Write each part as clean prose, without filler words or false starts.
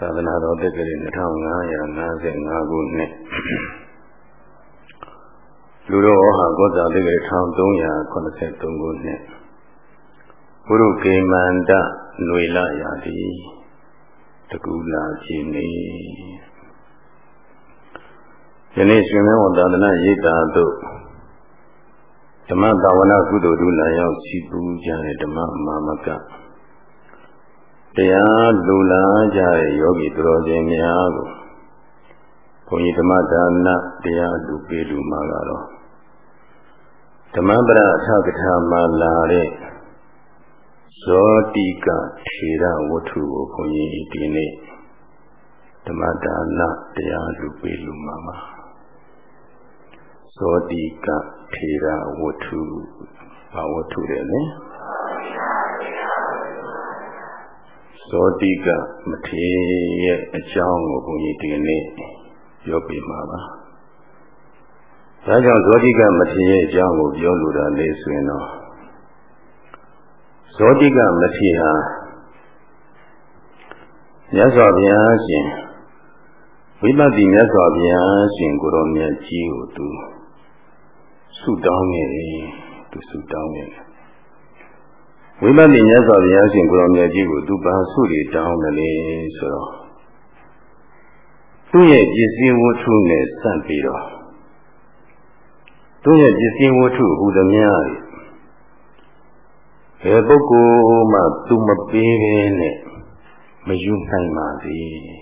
သာသနာတော်တက္ကရာ2555ခုနှစ်လူတော်ဟောကောဇာတက္ကရာ1383ခုနှစ်ဘုရုကေမန္တຫນွေလရာတိတကူလာခြင်းနေယနေ့ရှင်မေဝသာသနာရိပ်သာတို့ဓမ္မသာဝနာကုသိုလ်ဒုလာရောက်ရှိပူကြတဲ့ဓမ္မမာမကတရားလူလာကြတဲ့ယောဂီသူတော်စင်များကိုဘုန်းကြီးဓမ္မဒါနတရားလူပေးလူမှာကတော့ဓမ္မပရအထကထာမှာလာတဲ့ဇောတိကထေရဝတ္ထုကိုဘုန်းကြီးဒီနေ့ဓမ္မဒါနတရားလူပေးလူမှာပါဇောတိကထေရဝတ္ထုဘာဝတ္ထုလဲလဲဇောတိကမထေရရဲ့အကြောင်းကိုဘုန်းကြီးဒီနေ့ပြောပြမှာပါဒါကြောင့်ဇောတိကမထေရရဲ့အကြောင်းကိုပြောလိုတာလေဆိုရင်တော့ဇောတိကမထေရဟာမြတ်စွာဘုရားရှင်ဝိပဿနာမြတ်စွာဘုရားရှင်ကိုရောမြတ်ကြီးကိုသူဆုတောင်းနေတယ်သူဆုတောင်းနေတယ်ဝိပဿနာမြတ်စွာဘုရားရှင်ကိုရောမြတ်ကြီးကိုသူဘာဆုတွေတောင်းတယ်လဲဆိုတော့သူ့ရဲ့ပစ္စည်းဝတ္ထုနဲ့စပ်ပြီးတော့သူ့ရဲ့ပစ္စည်းဝတ္ထုဟူသမျှဘယ်ပုဂ္ဂိုလ်မှသူမပေးဘဲနဲ့မယူနိုင်ပါစေ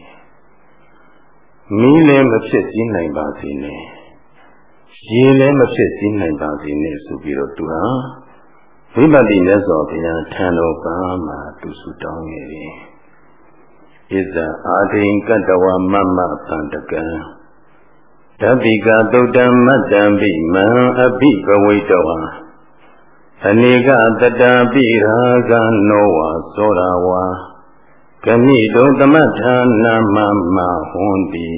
မီးလည်းမဖြစ်စည်းနိုင်ပါစေနဲ့ရေလည်းမဖြစ်စည်းနိုင်ပါစေနဲ့ဆိုပြီးတော့သူဟာဝိပဿနာမြတ်စွာဘုရားထံတော်ကမှသူဆုတောင်းနေတယ်ဣဇာအာထိန်ကတ္တဝမမသန္တကံဓဗ္ဗိကသုတ်တံမတ္တံပိမံအဘိဘဝိတဝါအနေကတတံပိရာဂနောဝါသောရာဝါဂမိတုံသမထနာမမဟွန်တိ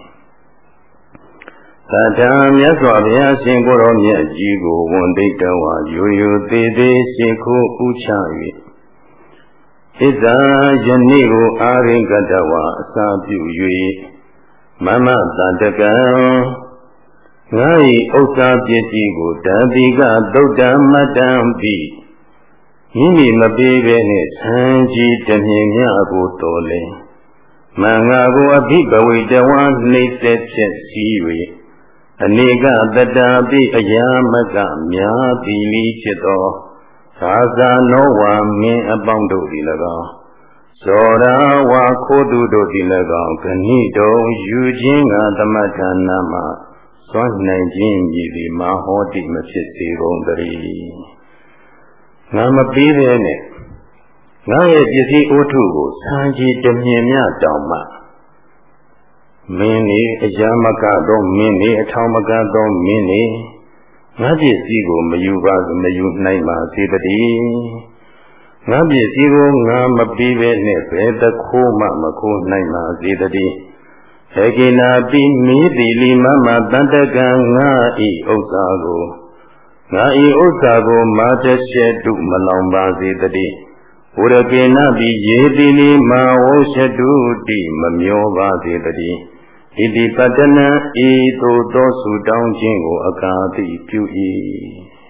သတ္တံမြတ်စွာဘုရားရှင်ကိုရောမြတ်ကြီးကိုဝန်ဒိတဝါရိုးရိုးသေးသေးရှိခိုးဥချ၍ဣဇာယနေ့ကိုအာရိကတဝါအစာပြု၍မမတန္တကံငါ၏ဥစ္စာပစ္စည်းကိုတန်တိကသုတ်တံမတ္တံပိမိမိမပေးဘဲနဲ့ဆံကြီးတမြင်များကိုတော်လဲမင်္ဂါကိုအဘိဘဝိတဝါနှိမ့်ဆက်ဖြစ်စီ၍အနေကတတံပိအယာမကများတိလီဖြစ်သောသာသနောဝါမင်းအပေါင်းတို့သည်၎င်းဇောရာဝါခိုးသူတို့သည်၎င်းဂဏိတုံယူခြင်းကသမထနာမှာစွန့်နိုင်ခြင်းမြည်သည်မဟောတိမဖြစ်စေကုန်တည်းငါမပေးပဲနဲ့ငါရဲ့ပစ္စည်းအိုးထုကိုဆံကြီးတမြင်မြတောင်မှမင်းနေအရာမကတော့မင်းနေအထောင်မကတော့မင်းနေငါပစ္စည်းကိုမယူပါမယူနိုင်ပါစေတည်းငါပစ္စည်းကိုငါမပေးပဲနဲ့ဘယ်တခိုးမှမခိုးနိုင်ပါစေတည်းဟေကိနာပိမိတိလီမမတန္တကံငါဤဥစ္စာကိုငါဤဥစ္စာကိုမာတရှေတုမလောင်ပါစေတည်းဘုရကေနပိယေတိလီမာဝောရှတုတိမမျောပါစေတည်းဣတိပတ္တနံဤသို့သောဆုတောင်းခြင်းကိုအကာတိပြု၏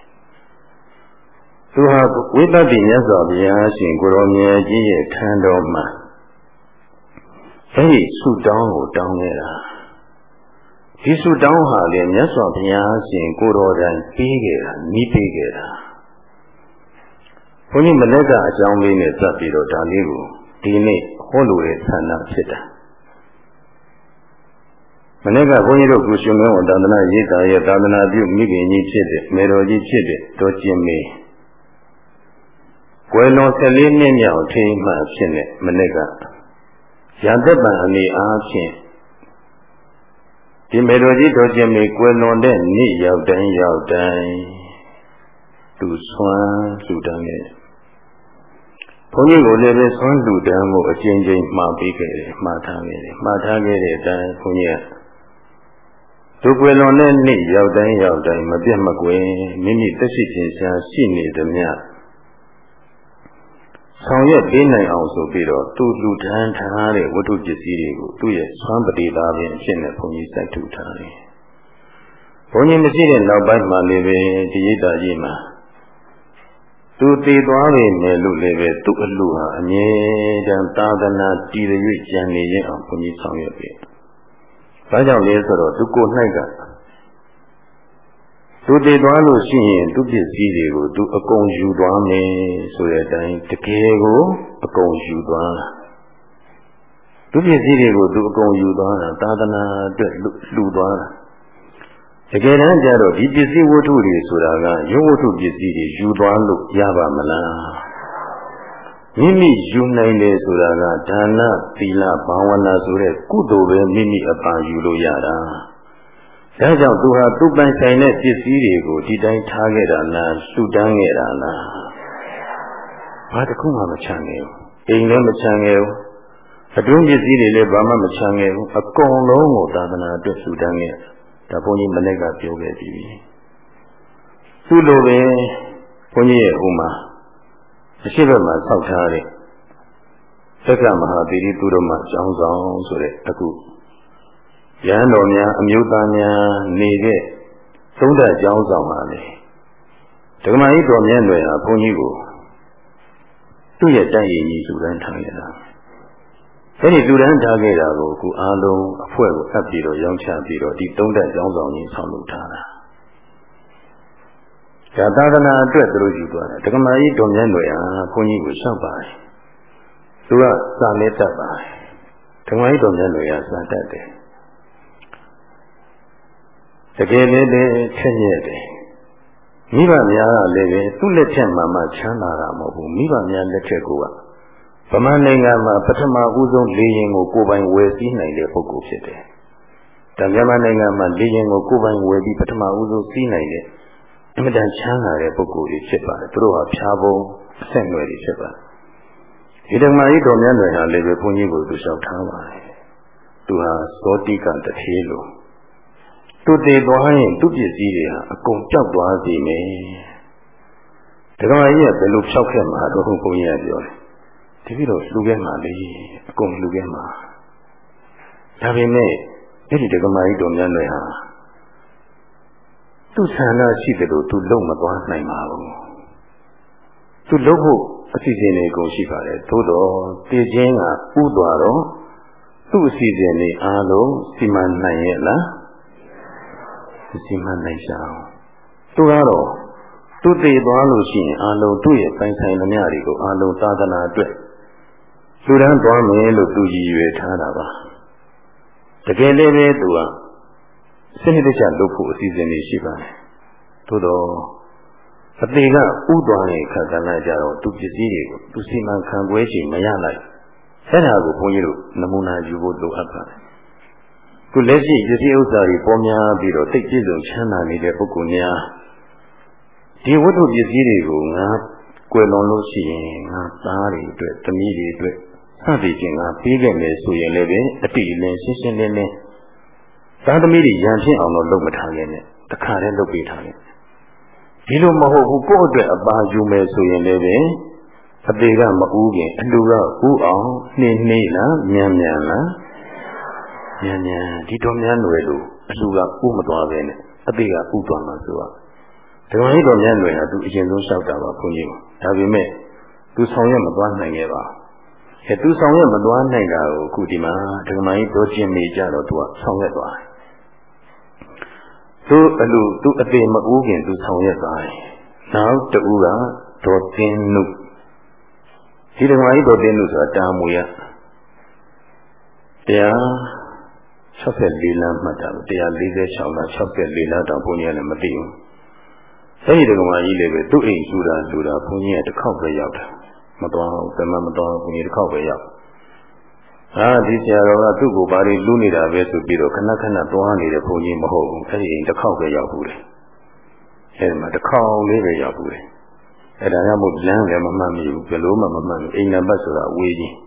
သူဟာဝိပဿနာမြတ်စွာဘုရားရှင်ကိုရောမြတ်ကြီးရဲ့ထံတော်မှာအဲဒီဆုတောင်းကိုတောင်းနေတာဒီဆုတောင်းဟာလေမြတ်စွာဘုရားရှင်ကိုရောတိုင်ပေးခဲ့တာနီးပေးခဲ့တာဘုန်းကြီးမနေ့ကအကြောင်းလေးနဲ့စပ်ပြီးတော့ဒါလေးကိုဒီနေ့ဟောလို့တဲ့ဆန္ဒဖြစ်တာမနေ့ကဘုန်းကြီးတို့ကုရှင်မေဝသာသနာရေးတာရဲ့သာသနာပြုမိခင်ကြီးဖြစ်တဲ့မေတော်ကြီးဖြစ်တဲ့ဒေါ်ကျင်မေကွယ်လွန်14နှစ်မြောက်ထိမှဖြစ်တဲ့မနေ့ကရသက်ပံအနေအားဖြင့်ဒီမေတော်ကြီးဒေါ်ကျင်မေကွယ်လွန်တဲ့နေ့ရောက်တိုင်းသူဆွမ်းလူတန်းရဲ့ဘုန်းကြီးကိုလည်းပဲဆွမ်းလူတန်းကိုအကျဉ်းချင်းမှားပေးခဲ့တယ်မှားထားခဲ့တဲ့အတိုင်းဘုန်းကြီးကသူကွယ်လွန်တဲ့နေ့ရောက်တိုင်းမပြတ်မကွယ်မိမိသက်ရှိခြင်းရှားရှိနေသည်မြတ်ဆောင်ရွက်ပေးနိုင်အောင်ဆိုပြီးတော့သူလူထမ်းထားတဲ့ဝတ္ထုပစ္စည်းတွေကိုသူ့ရဲ့ဆွမ်းပတိသားပင်အဖြစ်နဲ့ဘုန်းကြီးစိုက်ထူထားတယ်။ဘုန်းကြီးမရှိတဲ့နောက်ပိုင်းမှာလည်းပဲဒီရိပ်သာကြီးမှာသူတည်သွားပြီမယ်လို့လည်းပဲသူ့အလှဟာအမြဲတမ်းသာသနာတည်ရကြံနေရင်အောင်ဘုန်းကြီးဆောင်ရွက်ပေး။ဒါကြောင့်လဲဆိုတော့သူကိုယ်၌ကသူတည်သွားလို့ရှိရင်သူပစ္စည်းတွေကိုသူအကုန်ယူသွားမယ်ဆိုတဲ့အတိုင်းတကယ်ကိုအကုန်ယူသွားတာသူပစ္စည်းတွေကိုသူအကုန်ယူသွားတာသာသနာအတွက်လှူသွားတာတကယ်တမ်းကျတော့ဒီပစ္စည်းဝတ္ထုတွေဆိုတာကရုပ်ဝတ္ထုပစ္စည်းတွေယူသွားလို့ရပါမလားမိမိယူနိုင်တယ်ဆိုတာကဒါနသီလဘာဝနာဆိုတဲ့ကုသိုလ်ပဲမိမိအပံယူလို့ရတာဒါကြောင့်သူဟာသူပိုင်ဆိုင်တဲ့ပစ္စည်းတွေကိုဒီတိုင်းထားခဲ့တာလားလှူဒန်းခဲ့တာလားဘာတစ်ခုမှမချမ်းခဲ့ဘူးအိမ်လည်းမချမ်းခဲ့ဘူးအတွင်းပစ္စည်းတွေလည်းဘာမှမချမ်းခဲ့ဘူးအကုန်လုံးကိုသာသနာအတွက်လှူဒန်းခဲ့ဒါဘုန်းကြီးမနေ့ကပြောခဲ့ပြီသူ့လိုပဲဘုန်းကြီးရဲ့ဥမာအရှိဘက်မှာဆောက်ထားတဲ့သက္ကမဟာသီရိသူတော်မှာကျောင်းဆောင်ဆိုတဲ့အခုရဟန်းတော်များအမျိုးသားများနေတဲ့သုံးသက်ကျောင်းဆောင်ပါလေဒကမာကြီးတော်မြတ်လွယ်ဟာဘုန်းကြီးကိုသူ့ရဲ့တိုက်ရည်ကြီးလူတန်းထားခဲ့တာအဲဒီလူတန်းထားခဲ့တာကိုအခုအားလုံးအဖွဲ့ကိုအပ်ပြီးတော့ရောင်းချပြီးတော့ဒီသုံးသက်ကျောင်းဆောင်ကြီးဆောင်လုပ်ထားတာဒါသာသနာအတွက်သူတို့ယူသွားတယ်ဒကမာကြီးတော်မြတ်လွယ်ဟာဘုန်းကြီးကိုလျှောက်ပါတယ်သူကစာလက်တတ်ပါတယ်ဒကမာကြီးတော်မြတ်လွယ်ကစာတတ်တယ်တကယ်လည်းထက်မြက်တယ်မိဘများကလည်းပဲသူ့လက်ထက်မှာမှချမ်းသာတာမဟုတ်ဘူးမိဘများလက်ထက်ကဗမာနိုင်ငံမှာပထမဦးဆုံးလေယာဉ်ကိုကိုယ်ပိုင်ဝယ်စည်းနိုင်တဲ့ပုဂ္ဂိုလ်ဖြစ်တယ်။ဒါမြန်မာနိုင်ငံမှာလေယာဉ်ကိုကိုယ်ပိုင်ဝယ်ပြီးပထမဦးဆုံးစီးနိုင်တဲ့အမြဲတမ်းချမ်းသာတဲ့ပုဂ္ဂိုလ်တွေဖြစ်ပါတယ်။သူတို့ဟာဖြားပုံအဆက်အနွယ်တွေဖြစ်ပါတယ်။ဒီဓမ္မကြီးတော်မြတ်တွေဟာလည်းပဲဘုန်းကြီးကိုသူလျှောက်ထားပါတယ်။သူဟာသောတိကတထေးလို့သူတည်သွားရင်သူပစ္စည်းတွေဟာအကုန်ပြောက်သွားစေမယ်။ဓမ္မကြီးကဘယ်လိုဖြောက်ခဲ့မှာတော့ဘုန်းကြီးကပြောတယ်။ဒီလိုလှူခဲ့မှာလေအကုန်လှူခဲ့မှာဒါပေမဲ့အဲ့ဒီဓမ္မကြီးတော်မြတ်တွေဟာသူ့ဆန္ဒရှိတယ်လို့သူလုံမသွားနိုင်ပါဘူး။သူလုံဖို့အစီအစဉ်တွေကုန်ရှိပါတယ်။သို့တော့တည်ခြင်းကဥသွားတော့သူ့အစီအစဉ်တွေအားလုံးစီမံနိုင်ရဲ့လားစီမံနိုင်ကြအောင်သူကတော့သူတည်သွားလို့ရှိရင်အားလုံးသူ့ရဲ့ပိုင်ဆိုင်သမျှတွေကိုအားလုံးသာသနာအတွက်လူတန်းသွားမယ်လို့သူရည်ရွယ်ထားတာပါတကယ်လည်းပဲသူကစနစ်တကျလုပ်ဖို့အစီအစဉ်တွေရှိပါတယ်သို့တော့အသေးကဥသွားတဲ့ခါကလည်းကြတော့သူပစ္စည်းတွေကိုသူစီမံခန့်ခွဲချိန်မရလိုက်အဲ့ဒါကိုဘုန်းကြီးတို့နမူနာယူဖို့လိုအပ်ပါတယ်ခုလက်ရှိပစ္စည်းဥစ္စာတွေပေါ်များပြီးတော့သိပြည့်စုံချမ်းသာနေတဲ့ပုဂ္ဂိုလ်များဒီဝတ္ထုပစ္စည်းတွေကိုငါကွယ်လွန်လို့ရှိရင်ငါသားတွေအတွက်သမီးတွေအတွက်စသည်ဖြင့်ငါပေးခဲ့မယ်ဆိုရင်လည်းပဲအတိအလင်းရှင်းရှင်းလင်းလင်းသားသမီးတွေရန်ဖြစ်အောင်တော့လုပ်မထားခဲ့နဲ့တခါတည်းလုပ်ပေးထားခဲ့ဒီလိုမဟုတ်ဘူးကိုယ့်အတွက်အပါယူမယ်ဆိုရင်လည်းပဲအသေးကမဥခင်အလှကဥအောင်နှင်းနှေးလားမြန်မြန်လားမြန်မြန်ဒီတော်များလွယ်လို့အလှကဥမသွားပဲနဲ့အသေးကဥသွားမှာဆိုတော့ဒီလိုကြီးတော်များလွယ်တာသူအရင်ဆုံးလျှောက်တာပါခွန်ကြီးဒါပေမဲ့သူဆောင်ရွက်မသွားနိုင်ခဲ့ပါသူဆောင်ရွက်မသွားနိုင်တာကိုအခုဒီမှာဓမ္မကြီးပြောချင်းနေကြတော့သူကဆောင်ရွက်သွားတယ်သူအလူသူအသေးမဥခင်သူဆောင်ရွက်သွားတယ်နောက်တူကဒေါ်တင်နုဒီဓမ္မကြီးဒေါ်တင်နုဆိုတာတာမူရ164လမ်းမှတ်တာ146လမ်း64လမ်းတောင်ဘုန်းကြီးကလည်းမသိဘူးအဲဒီဓမ္မကြီးလည်းပဲသူ့အိမ်လှူတာဘုန်းကြီးကတစ်ခေါက်ပဲရောက်တာမတော်ဘူးသမမတော်ဘုန်းကြီးတစ်ခေါက်ပဲရောက်ဒီဆရာတော်ကသူ့ကိုဘာတွေလူနေတာပဲဆိုပြီးတော့ခဏခဏသွားနေတဲ့ဘုန်းကြီးမဟုတ်ဘူးအဲဒီအိမ်တစ်ခေါက်ပဲရောက်ဘူးလေအဲဒီမှာတစ်ခေါက်လေးပဲရောက်ဘူးလေအဲဒါကြောင့်မို့လမ်းလည်းမမှတ်မိဘူးဘယ်လိုမှမမှတ်ဘူးအိမ်နံပါတ်ဆိုတာအဝေးကြီး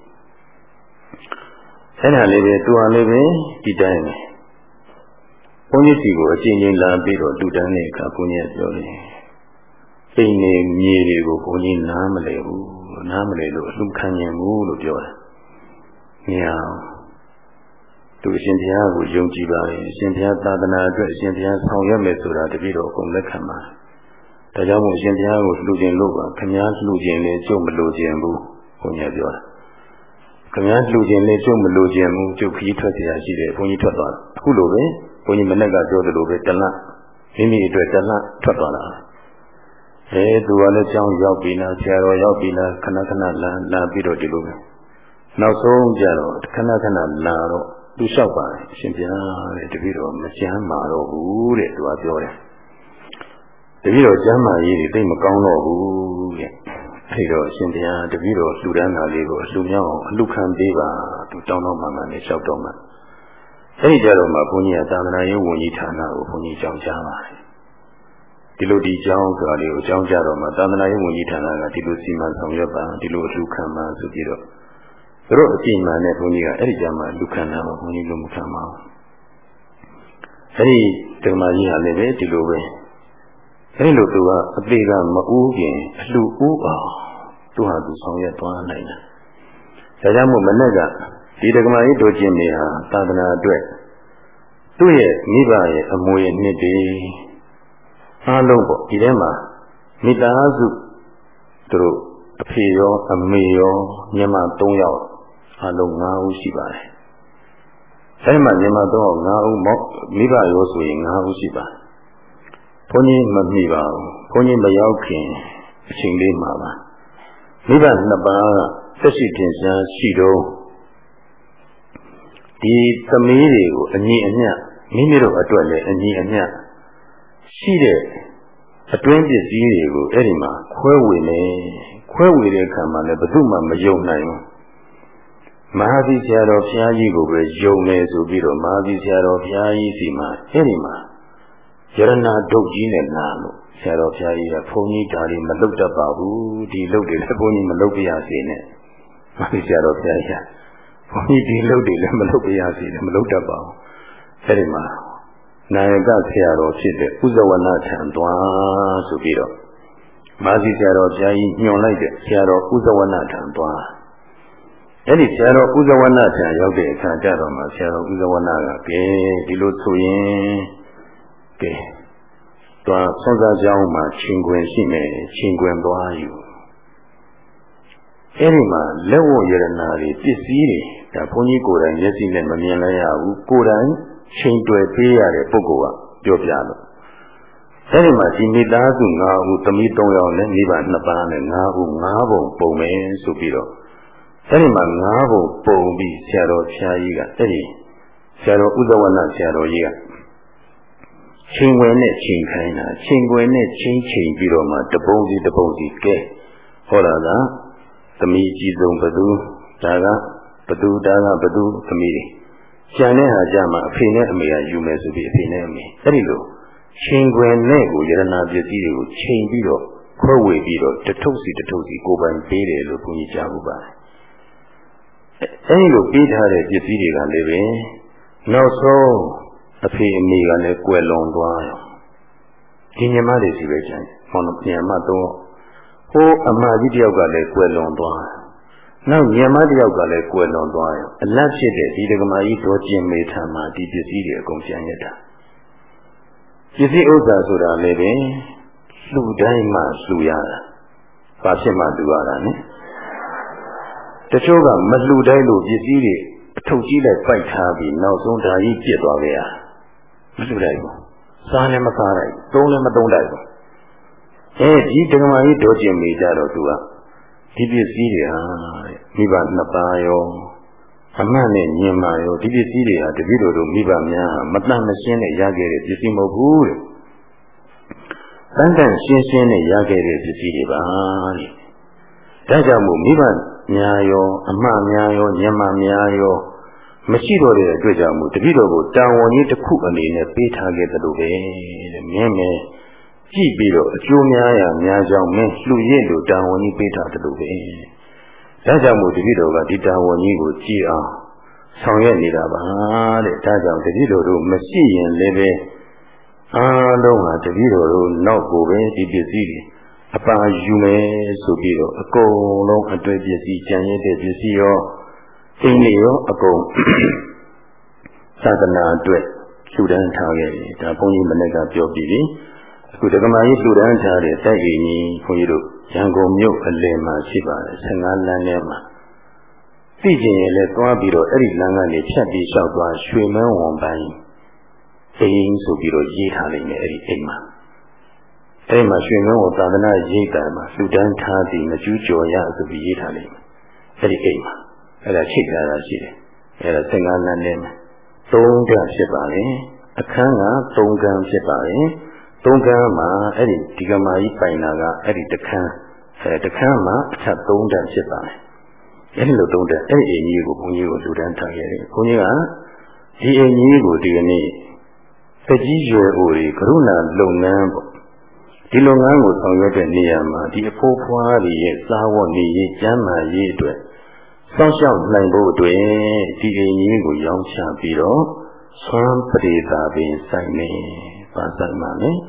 အဲ့ဒါလေးပဲသူဟာလေးပဲဒီတိုင်းပဲဘုန်းကြီးစီကိုအချင်းချင်းလာပြီးတော့လူတန်းတဲ့အခါဘုန်းကြီးကပြောတယ်အိမ်နေမြေတွေကိုဘုန်းကြီးနားမလဲဘူးနားမလည်လို့အလှခံရင်ဘူးလို့ပြောတယ်။ညာသူအရှင်ဘုရားကိုယုံကြည်ပါရဲ့အရှင်ဘုရားသာသနာအတွက်အရှင်ဘုရားဆောင်ရွက်မယ်ဆိုတာတပည့်တော်အကုန်လက်ခံပါဒါကြောင့်မို့အရှင်ဘုရားကိုလှူခြင်းလို့ပါခင်ဗျားလှူခြင်းလေကျုပ်မလိုခြင်းဘူးဘုန်းကြီးပြောတာခင်ဗျားလှူခြင်းလေကျုပ်မလိုခြင်းဘူးကျုပ်ခရီးထွက်เสียရှိတယ်ဘုန်းကြီးထွက်သွားတာအခုလိုပဲဘုန်းကြီးမနေ့ကပြောသလိုပဲတလန့်မိမိအတွက်တလန့်ထွက်သွားတာသူကလည်းကျောင်းရောက်ပြီလားဆရာတော်ရောက်ပြီလားခဏခဏလာပြီးတော့ဒီလိုပဲနောက်ဆုံးကြတော့ခဏခဏလာတော့သူလျှောက်ပါတယ်အရှင်ဘုရားတဲ့တပည့်တော်မကျမ်းမာတော့ဘူးတဲ့သူကပြောတယ်တပည့်တော်ကျမ်းမာရေးတွေသိမကောင်းတော့ဘူးတဲ့အဲဒီတော့အရှင်ဘုရားတပည့်တော်လှူဒန်းတာလေးကိုအလှမြောက်အောင်အလှခံပေးပါသူတောင်းတော့မှနဲ့လျှောက်တော့မှအဲဒီကြတော့မှဘုန်းကြီးကသာသနာရေးဝန်ကြီးဌာနကိုဘုန်းကြီးကြောင်းကြားပါတယ်ဒီလိုဒီကြောင်းဆိုတာလေးကိုကြောင်းကြားတော့မှသာသနာရေးဝန်ကြီးဌာနကဒီလိုစီမံဆောင်ရွက်ပါဒီလိုအလှခံပါဆိုပြီးတော့သူတို့အကြည့်မှန်တဲ့ဘုန်းကြီးကအဲ့ဒီကြမှာလူခံတာပါဘုန်းကြီးလုံးမခံပါဘူးအဲ့ဒီဓမ္မကြီးဟာလည်းပဲဒီလိုပဲအဲ့လိုသူကအသေးကမဥခင်အလှဥအောင်သူဟာသူဆောင်ရွက်သွားနိုင်တယ်ဒါကြောင့်မို့မနေ့ကဒီဓမ္မကြီးတို့ကျင့်နေဟာသာသနာအတွက်သူ့ရဲ့မိဘရဲ့အမွေအနှစ်တွေအားလုံးပေါ့ဒီထဲမှာမိသားစုသူတို့အဖေရောအမေရောညီမ3ယောက်အလုံး5ဦးရှိပါတယ်။အဲဒီမှာညီမ3ယောက်5ဦးမိဘရောဆိုရင်5ဦးရှိပါတယ်။ဘုန်းကြီးမမိပါဘူး။ဘုန်းကြီးမရောက်ခင်အချိန်လေးမှာပါ။မိဘ2ပါးကသက်ရှိထင်ရှားရှိတော့ဒီသမီးတွေကိုအညီအမျှမိမိတို့အတွက်လည်းအညီအမျှရှိတဲ့အတွင်းပစ္စည်းတွေကိုအဲ့ဒီမှာခွဲဝေမယ်။ခွဲဝေတဲ့အခါမှာလည်းဘယ်သူမှမယုံနိုင်ဘူးမဟာသီဆရာတော်ဘုရားကြီးကိုပဲယုံမယ်ဆိုပြီးတော့မဟာသီဆရာတော်ဘုရားကြီးစီမှာအဲ့ဒီမှာယရဏဒုတ်ကြီးနဲ့လာလို့ဆရာတော်ဘုရားကြီးကဘုန်းကြီးဒါတွေမလုပ်တတ်ပါဘူးဒီလုပ်တွေလည်းဘုန်းကြီးမလုပ်ပြရစေနဲ့မဟာသီဆရာတော်ဘုရားကြီးဘုန်းကြီးဒီလုပ်တွေလည်းမလုပ်ပြရစေနဲ့မလုပ်တတ်ပါဘူးအဲ့ဒီမှာနာယကဆရာတော်ဖြစ်တဲ့ဥဇဝနထံသွားဆိုပြီးတော့မာဇီဆရာတော်ဘုရားကြီးညွှန်လိုက်တဲ့ဆရာတော်ဥဇဝနထံသွားအဲ့ဒီဆရာတော်ဥဇဝနထံရောက်တဲ့အခါကျတော့မှဆရာတော်ဥဇဝနကကဲဒီလိုဆိုရင်ကဲသွားဆွမ်းစားကြောင်းမှာချင်းခွင်ရှိမယ်ချင်းခွင်သွားယူအဲ့ဒီမှာလက်ဝတ်ရတနာတွေပစ္စည်းတွေဒါဘုန်းကြီးကိုယ်တိုင်မျက်စိနဲ့မမြင်လည်းရဘူးကိုယ်တိုင်ချိန်တွယ်ပေးရတဲ့ပုဂ္ဂိုလ်ကပြောပြလို့အဲဒီမှာဒီမိသားစု5ဦးသမီး3ယောက်နဲ့မိဘ2ပါးနဲ့5ဦး5ပုံပုံမယ်ဆိုပြီးတော့အဲဒီမှာ5ပုံပုံပြီးဆရာတော်ဘုရားကြီးကအဲဒီဆရာတော်ဥဇဝနဆရာတော်ကြီးကချိန်ဝင်နဲ့ချိန်ခိုင်းတာချိန်ခွင်နဲ့ချိန်ပြီးတော့မှတပုံစီကဲဟောတာကသမီးကြီးဆုံးဘသူဒါကဘသူသမီးတွေကျန်တဲ့ဟာကြမှာအဖေနဲ့အမေကယူမယ်ဆိုပြီးအဖေနဲ့အမေအဲ့ဒီလိုချိန်ခွင်နဲ့ကိုယရနာပစ္စည်းတွေကိုချိန်ပြီးတော့ခွဲဝေပြီးတော့တထုပ်စီကိုယ်ပိုင်ပေးတယ်လို့ဘုန်းကြီးကြားဖို့ပါတယ်အဲ့ဒီလိုပေးထားတဲ့ပစ္စည်းတွေကလည်းပဲနောက်ဆုံးအဖေအမေကလည်းကွယ်လွန်သွားရောဒီညီမတွေစီပဲကျန်ဟောတော့ညီမတော့ဟိုအမကြီးတယောက်ကလည်းကွယ်လွန်သွားနောက်ညီမတယောက်ကလည်းကွယ်လွန်သွားရောအလတ်ဖြစ်တဲ့ဒီဒကမာကြီးတော်ကျင်မေထံမှာဒီပစ္စည်းတွေအကုန်ကျန်ရတာပစ္စည်းဥစ္စာဆိုတာလည်းပဲလှူတိုင်းမှလှူရတာဘာဖြစ်မှလှူရတာလဲတချို့ကမလှူတိုင်းလို့ပစ္စည်းတွေအထုတ်ကြီးလိုက်ပိုက်ထားပြီးနောက်ဆုံးဓာကြီးပြစ်သွားကြရမလှူတိုင်းဘူးစားလည်းမစားနိုင်သုံးလည်းမသုံးနိုင်ဘူးဒီဒကမာကြီးတော်ကျင်မေကြတော့သူကဒီပစ္စည်းတွေဟာမိဘ2ပါးရောအမှန်နဲ့ညင်မာရောဒီပစ္စည်းတွေဟာတပည့်တော်တို့မိဘများမတန်မရှင်းနဲ့ရခဲ့တဲ့ပစ္စည်းမဟုတ်ဘူးတဲ့တန်တန်ရှင်းရှင်းနဲ့ရခဲ့တဲ့ပစ္စည်းတွေပါတဲ့ဒါကြောင့်မို့မိဘများရောအမှန်များရောညင်မာများရောမရှိတော့တဲ့အတွက်ကြောင့်မို့တပည့်တော်ကိုတာဝန်ကြီးတစ်ခုအနေနဲ့ပေးထားခဲ့သလိုပဲတဲ့မင်းမဲကြည့်ပြီးတော့အကျိုးများရာများကြောင့်မင်းလှူရည်လို့တာဝန်ကြီးပေးထားတယ်လို့ပဲဒါကြောင့်မို့တပည့်တော်ကဒီတာဝန်ကြီးကိုကြည်အောင်ဆောင်ရွက်နေတာပါတဲ့ဒါကြောင့်တပည့်တော်တို့မရှိရင်လည်းပဲအားလုံးဟာတပည့်တော်တို့နောက်ကိုပဲဒီပစ္စည်းတွေအပါယူမယ်ဆိုပြီးတော့အကုန်လုံးအတွေ့ပစ္စည်းကြံရတဲ့ပစ္စည်းရောအိမ်လေးရောအကုန်သာသနာအတွက်လှူဒန်းထားခဲ့တယ်ဒါဘုန်းကြီးမနေ့ကပြောပြီးပြီအခုဒကမာကြီးလှူဒန်းထားတဲ့တိုက်အိမ်ကြီးဘုန်းကြီးတို့ရန်ကုန်မြို့အလယ်မှာရှိပါတယ်15လမ်းထဲမှာသိကျင်ရင်လည်းသွားပြီးတော့အဲ့ဒီလမ်းကနေဖြတ်ပြီးလျှောက်သွားရွှေမန်းဝန်ပိုင်းအိမ်ဆိုပြီးတော့ရေးထားလိုက်တယ်အဲ့ဒီအိမ်မှာအဲ့မှာရွှေမန်းဝန်သာသနာရိပ်တာမှာလှူဒန်းထားသည်မကျူးကျော်ရဆိုပြီးရေးထားလိုက်တယ်အဲ့ဒီအိမ်မှာအဲ့ဒါချိတ်ထားတာရှိတယ်အဲ့ဒါ15လမ်းထဲမှာ3ကဖြစ်ပါလေအခန်းက3ကန်းဖြစ်ပါလေ3ကန်းမှာအဲ့ဒီဒီကမာကြီးပိုင်တာကအဲ့ဒီတစ်ခန်းတစ်ခန်းမှာအထက်3တက်ဖြစ်ပါလေအဲ့ဒီလို3တက်အဲ့ဒီအိမ်ကြီးကိုဘုန်းကြီးကိုလူတန်းထားခဲ့တယ်ဘုန်းကြီးကဒီအိမ်ကြီးကိုဒီကနေ့တကြီးရွယ်အိုတွေကရုဏာလုပ်ငန်းပေါ့ဒီလုပ်ငန်းကိုဆောင်ရွက်တဲ့နေရာမှာဒီအဖိုးဖွားတွေရဲ့စားဝတ်နေရေးကျန်းမာရေးအတွက်စောင့်ရှောက်နိုင်ဖို့အတွက်ဒီအိမ်ကြီးကိုရောင်းချပြီးတော့ဆွမ်းပရိသာပင်ဆိုင်နေပါဆိုင်ပါလေ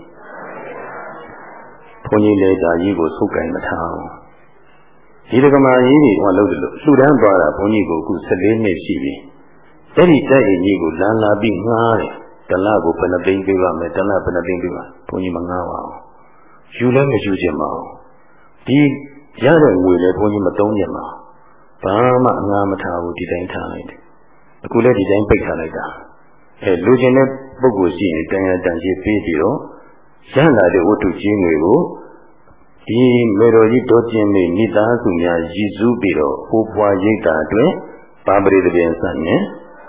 ဘုန်းကြီးလည်းဒါကြီးကိုဆုတ်ကင်မထားဒီဒကမာကြီးတွေဟောလို့လှူဒန်းသွားတာဘုန်းကြီးကိုအခု14နှစ်ရှိပြီအဲ့ဒီတိုက်အိမ်ကြီးကိုလမ်းလာပြီးငှားတယ်တလကိုဘယ်နှသိန်းပေးပါမယ်တလဘယ်နှသိန်းပေးပါဘုန်းကြီးမငှားပါဘူးယူလည်းမယူချင်ပါဘူးဒီရတဲ့ငွေလည်းဘုန်းကြီးမသုံးချင်ပါဘူးဘာမှအငှားမထားဘူးဒီတိုင်းထားလိုက်တယ်အခုလည်းဒီတိုင်းပိတ်ထားလိုက်တာလူကျင်တဲ့ပုဂ္ဂိုလ်ရှိရင်တန်ရတန်ရှိပေးပြီးတော့ရလာတဲ့ဝတ္ထုကြီးငွေကိုဒီမေတော်ကြီးတော်ကျင်မိမိသားစုများရည်စူးပြီးတော့ဟိုးဖွာရိတ်တာအတွက်ပါပရိသပင်ဆိုင်နဲ့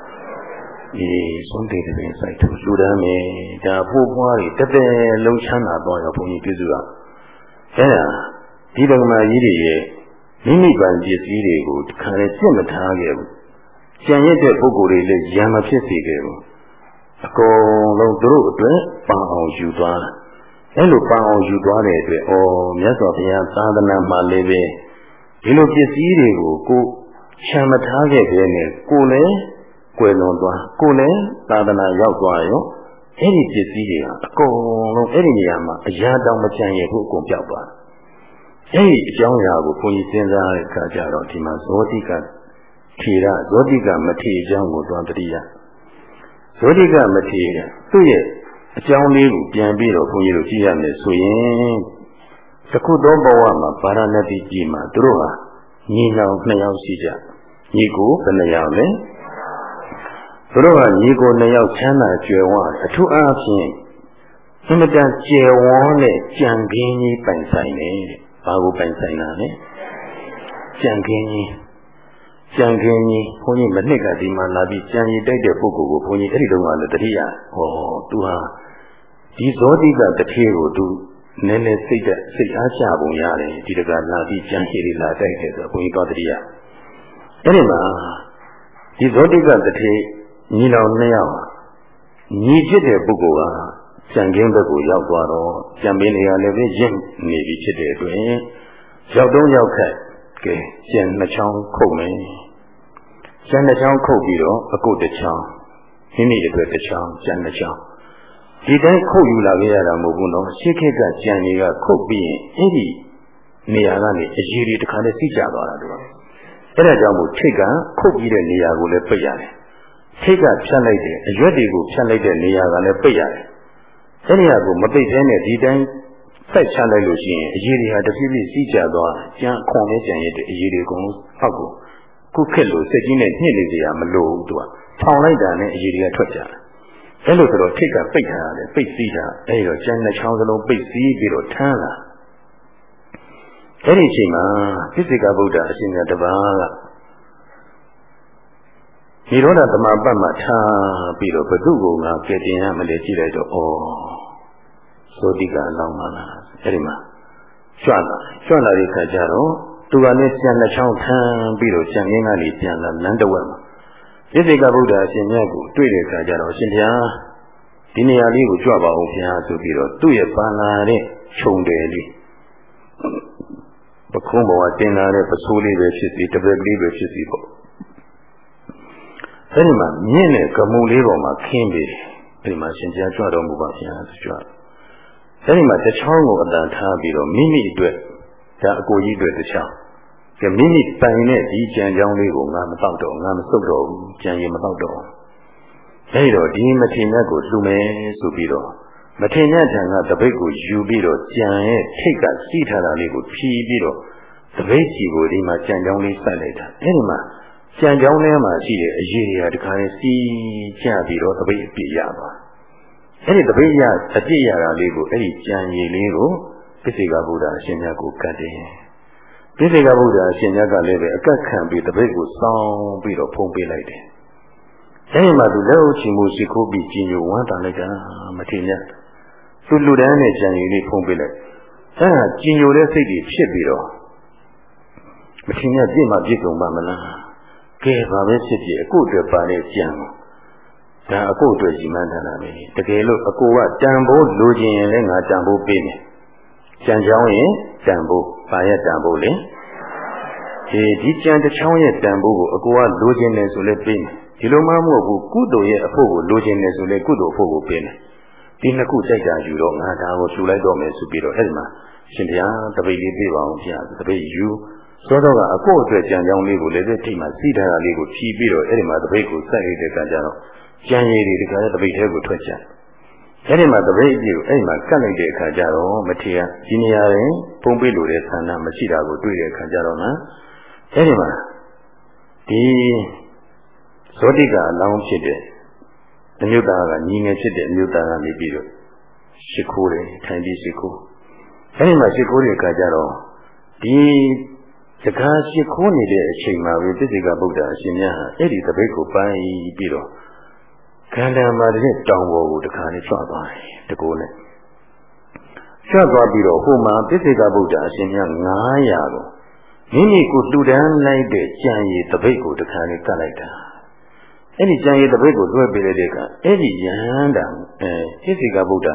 ဆုံးတဲ့ပင်ဆိုင်သူလူတန်းမယ်ဒါဟိုးဖွာတွေတသက်လုံးချမ်းသာသွားရောဘုန်းကြီးပြည့်စုံတာအဲ့ဒါဒီဓမ္မကြီးတွေရဲ့မိမိပန်ပစ္စည်းတွေကိုတခါလေပြတ်မထားခဲ့ဘူးကြံရတဲ့ပုဂ္ဂိုလ်တွေလည်းရံမဖြစ်စေခဲ့ဘူးအကုန်လုံးသူတို့အတွက်ပန်အောင်ယူသွားအဲ့လိုပန်အောင်ယူသွားတဲ့အတွက်မြတ်စွာဘုရားသာသနာမှာလည်းပဲဒီလိုပစ္စည်းတွေကိုကိုချမ်းမထားခဲ့တဲ့နဲ့ကိုလည်းကွယ်လွန်သွားကိုလည်းသာသနာရောက်သွားရောအဲ့ဒီပစ္စည်းတွေကအကုန်လုံးအဲ့ဒီနေရာမှာအရာတောင်မချမ်းရဘူးအကုန်ပြောက်သွားအဲ့ဒီအကြောင်းအရာကိုဘုန်းကြီးစဉ်းစားတဲ့အခါကျတော့ဒီမှာဇောတိကထေရဇောတိကမထေအကြောင်းကိုသွားတတိယဇောတိကမထေရသူ့ရဲ့အကြောင်းလေးကိုပြန်ပြီးတော့ဘုန်းကြီးတို့ကြည့်ရမယ်ဆိုရင်တခုသောဘဝမှာဗာရာဏသီပြည်မှာသူတို့ဟာညီနောင်2ယောက်ရှိကြညီကိုဘယ်နှယောက်လဲသူတို့ကညီကို2ယောက်ချမ်းသာကြွယ်ဝအထူးအားဖြင့်အမတန်ကျယ်ဝန်းတဲ့ကြံခင်းကြီးပိုင်ဆိုင်တယ်ဘာကိုပိုင်ဆိုင်တာလဲကြံခင်းကြီးကြံခင်းကြီးဘုန်းကြီးမနှစ်ကဒီမှာလာပြီးကြံရည်တိုက်တဲ့ပုဂ္ဂိုလ်ကိုဘုန်းကြီးအဲ့ဒီတုန်းကလည်းတတိယသူဟာဒီဇောတိကတထေကိုသူနည်းနည်းစိတ်အားချပုံရတယ်ဒီတကလာပြီးကြံရည်တွေလာတိုက်တယ်ဆိုဘုန်းကြီးတော့တတိယအဲ့ဒီမှာဒီဇောတိကတထေညီတော်2ယောက်ညီဖြစ်တဲ့ပုဂ္ဂိုလ်ကကြံခင်းဘက်ကိုရောက်သွားတော့ကြံပင်တွေကလည်းပဲရင့်နေပြီဖြစ်တဲ့အတွက်ရောက်တော့ရောက်ခက်ကဲကြံ2ချောင်းခုတ်မယ်ကြံ2ချောင်းခုတ်ပြီးတော့အကုတ်1ချောင်းမိမိအတွက်1ချောင်းကြံ2ချောင်းဒီတိုင်းခုတ်ယူလာခဲ့ရတာမဟုတ်ဘူးနော်ရှေ့ခေတ်ကကြံတွေကခုတ်ပြီးရင်အဲ့ဒီနေရာကနေအရေးတွေတခါနဲ့စီးကျသွားတာတို့အဲ့ဒါကြောင့်မို့ထိတ်ကခုတ်ပြီးတဲ့နေရာကိုလည်းပိတ်ရတယ်ထိတ်ကဖြတ်လိုက်တဲ့အရွက်တွေကိုဖြတ်လိုက်တဲ့နေရာကလည်းပိတ်ရတယ်အဲ့ဒီဟာကိုမပိတ်သေးနဲ့ဒီတိုင်းစိုက်ချလိုက်လို့ရှိရင်အရေးတွေဟာတဖြည်းဖြည်းစီးကျသွားကြံခွန်နဲ့ကြံရတဲ့အရေးတွေအကုန်လုံးဟောက်ကိုခုခက်လို့စိတ်ကြီးနဲ့ညှစ်နေကြရမလို့သူကထောင်လိုက်တာနဲ့အရေးတွေကထွက်ကြတယ်အဲ့လိုဆိုတော့ထိတ်ကပိတ်ထားရတယ်ပိတ်စည်းတာအဲ့တော့ကျန်2ချောင်းစလုံးပိတ်စည်းပြီးတော့ထမ်းလာအဲ့ဒီအချိန်မှာပိစိကဗုဒ္ဓအရှင်မြတ်တပါးကဒီရောဓသမပတ်မှာထားပြီးတော့ဘု து ကိုငါကယ်တင်ရမလဲကြည့်လိုက်တော့သောတိကအလောင်းပါလားအဲ့ဒီမှာကြွလာတဲ့ခါကျတော့သူကလည်းကျန်2ချောင်းထမ်းပြီးတော့ကျန်ရင်းကနေပြန်လာလမ်းတစ်ဝက်မှာပိစိကဗုဒ္ဓအရှင်မြတ်ကိုတွေ့တဲ့ခါကျတော့ရှင်ဘုရားဒီနေရာလေးကိုကြွပါအောင်ဘုရားဆိုပြီးတော့သူ့ရဲ့ပန်လာတဲ့ခြုံတယ်လေးပခုံးပေါ်ကတင်လာတဲ့ပစိုးလေးပဲဖြစ်စီတပည့်ကလေးပဲဖြစ်စီပေါ့အဲ့ဒီမှာမြင့်တဲ့ကမူလေးပေါ်မှာခင်းပြီးအဲ့ဒီမှာရှင်ဘုရားကြွတော်မူပါဘုရားဆိုကြွအဲဒီမှာတစ်ချောင်းကိုအတန်ထားပြီးတော့မိမိအတွက်ဒါအကိုကြီးအတွက်တစ်ချောင်းကဲမိမိပိုင်တဲ့ဒီကြံကြောင်းလေးကိုငါမတော့တော့ငါမစုပ်တော့ဘူးကြံရင်မတော့တော့အဲဒီတော့ဒီမထေရကိုလှူမယ်ဆိုပြီးတော့မထေရထံကတပိတ်ကိုယူပြီးတော့ကြံရဲ့ထိတ်ကစီးထားတာလေးကိုဖြီးပြီးတော့တပိတ်စီကိုဒီမှာကြံကြောင်းလေးစိုက်လိုက်တာအဲဒီမှာကြံကြောင်းထဲမှာရှိတဲ့အရေးတွေကတခါလေးစီးကျပြီးတော့တပိတ်အပြည့်ရသွားအဲ့ဒီတပိတ်ရအပြည့်ရတာလေးကိုအဲ့ဒီကြံရည်လေးကိုပိစိကဗုဒ္ဓအရှင်မြတ်ကိုကတ်တယ်ပိစိကဗုဒ္ဓအရှင်မြတ်ကလည်းပဲအကတ်ခံပြီးတပိတ်ကိုစောင်းပြီးတော့ဖုံးပေးလိုက်တယ်အဲ့ဒီမှာသူလက်ဦးချီမှုရှိခိုးပြီးကြီးညိုဝမ်းတာလိုက်တာမထေရသူလူတန်းနဲ့ကြံရည်လေးဖုံးပေးလိုက်အဲ့ဒါကြီးညိုတဲ့စိတ်တွေဖြစ်ပြီးတော့မထေရပြည့်မှပြည့်စုံပါမလားကဲဘာပဲဖြစ်ဖြစ်အကိုအတွက်ပါတဲ့ကြံဒါအကိုအတွက်ကြီးမှန်းထားတာပဲတကယ်လို့အကိုကတန်ဖိုးလိုချင်ရင်လည်းငါတန်ဖိုးပေးမယ်ကြံချောင်းရင်တန်ဖိုးပါရဲ့တန်ဖိုးလေဒီကြံတစ်ချောင်းရဲ့တန်ဖိုးကိုအကိုကလိုချင်တယ်ဆိုလည်းပေးမယ်ဒီလိုမှမဟုတ်ဘူးကုသိုလ်ရဲ့အဖို့ကိုလိုချင်တယ်ဆိုလည်းကုသိုလ်အဖို့ကိုပေးမယ်ဒီနှစ်ခုကြိုက်တာယူတော့ငါဒါကိုလှူလိုက်တော့မယ်ဆိုပြီးတော့အဲ့ဒီမှာရှင်ဘုရားတပိတ်လေးပေးပါအောင်ဗျာတပိတ်ယူစောတော့ကအကိုအတွက်ကြံချောင်းလေးကိုလည်းထိမှစီးထားတာလေးကိုဖြီးပြီးတော့အဲ့ဒီမှာတပိတ်ကိုစိုက်လိုက်တဲ့အခါကျတော့ကြံရည်တွေဒီကနေ့တပိတ်ထဲကိုထွက်ကြအဲ့ဒီမှာတပိတ်အပြည့်ကိုအဲ့ဒီမှာကတ်လိုက်တဲ့အခါကျတော့မထေရဒီနေရာရင်ပုံပေးလို့တဲ့ဆန္ဒမရှိတာကိုတွေ့တဲ့အခါကျတော့မှအဲ့ဒီမှာဒီဇောတိကအလောင်းဖြစ်တဲ့အမျိုးသားကညီငယ်ဖြစ်တဲ့အမျိုးသားကနေပြီးတော့ရှိခိုးတယ်ထိုင်ပြီးရှိခိုးအဲ့ဒီမှာရှိခိုးတဲ့အခါကျတော့ဒီစကားရှိခိုးနေတဲ့အချိန်မှာပဲပိစိကဗုဒ္ဓအရှင်မြတ်ဟာအဲ့ဒီတပိတ်ကိုပိုင်းပြီးတော့ခန္ဓာမှာတဲ့တောင်ပေါ်ကိုတခါလေးချွတ်သွားတယ်တကူနဲ့ချွတ်သွားပြီးတော့ဟိုမှာပိစိကဗုဒ္ဓအရှင်မြတ်900ကိုမိမိကိုလှူဒန်းလိုက်တဲ့ကြံရည်တပိတ်ကိုတခါလေးကတ်လိုက်တာအဲ့ဒီကြံရည်တပိတ်ကိုလွှဲပေးလိုက်တဲ့အခါအဲ့ဒီယဟန္တာပိစိကဗုဒ္ဓ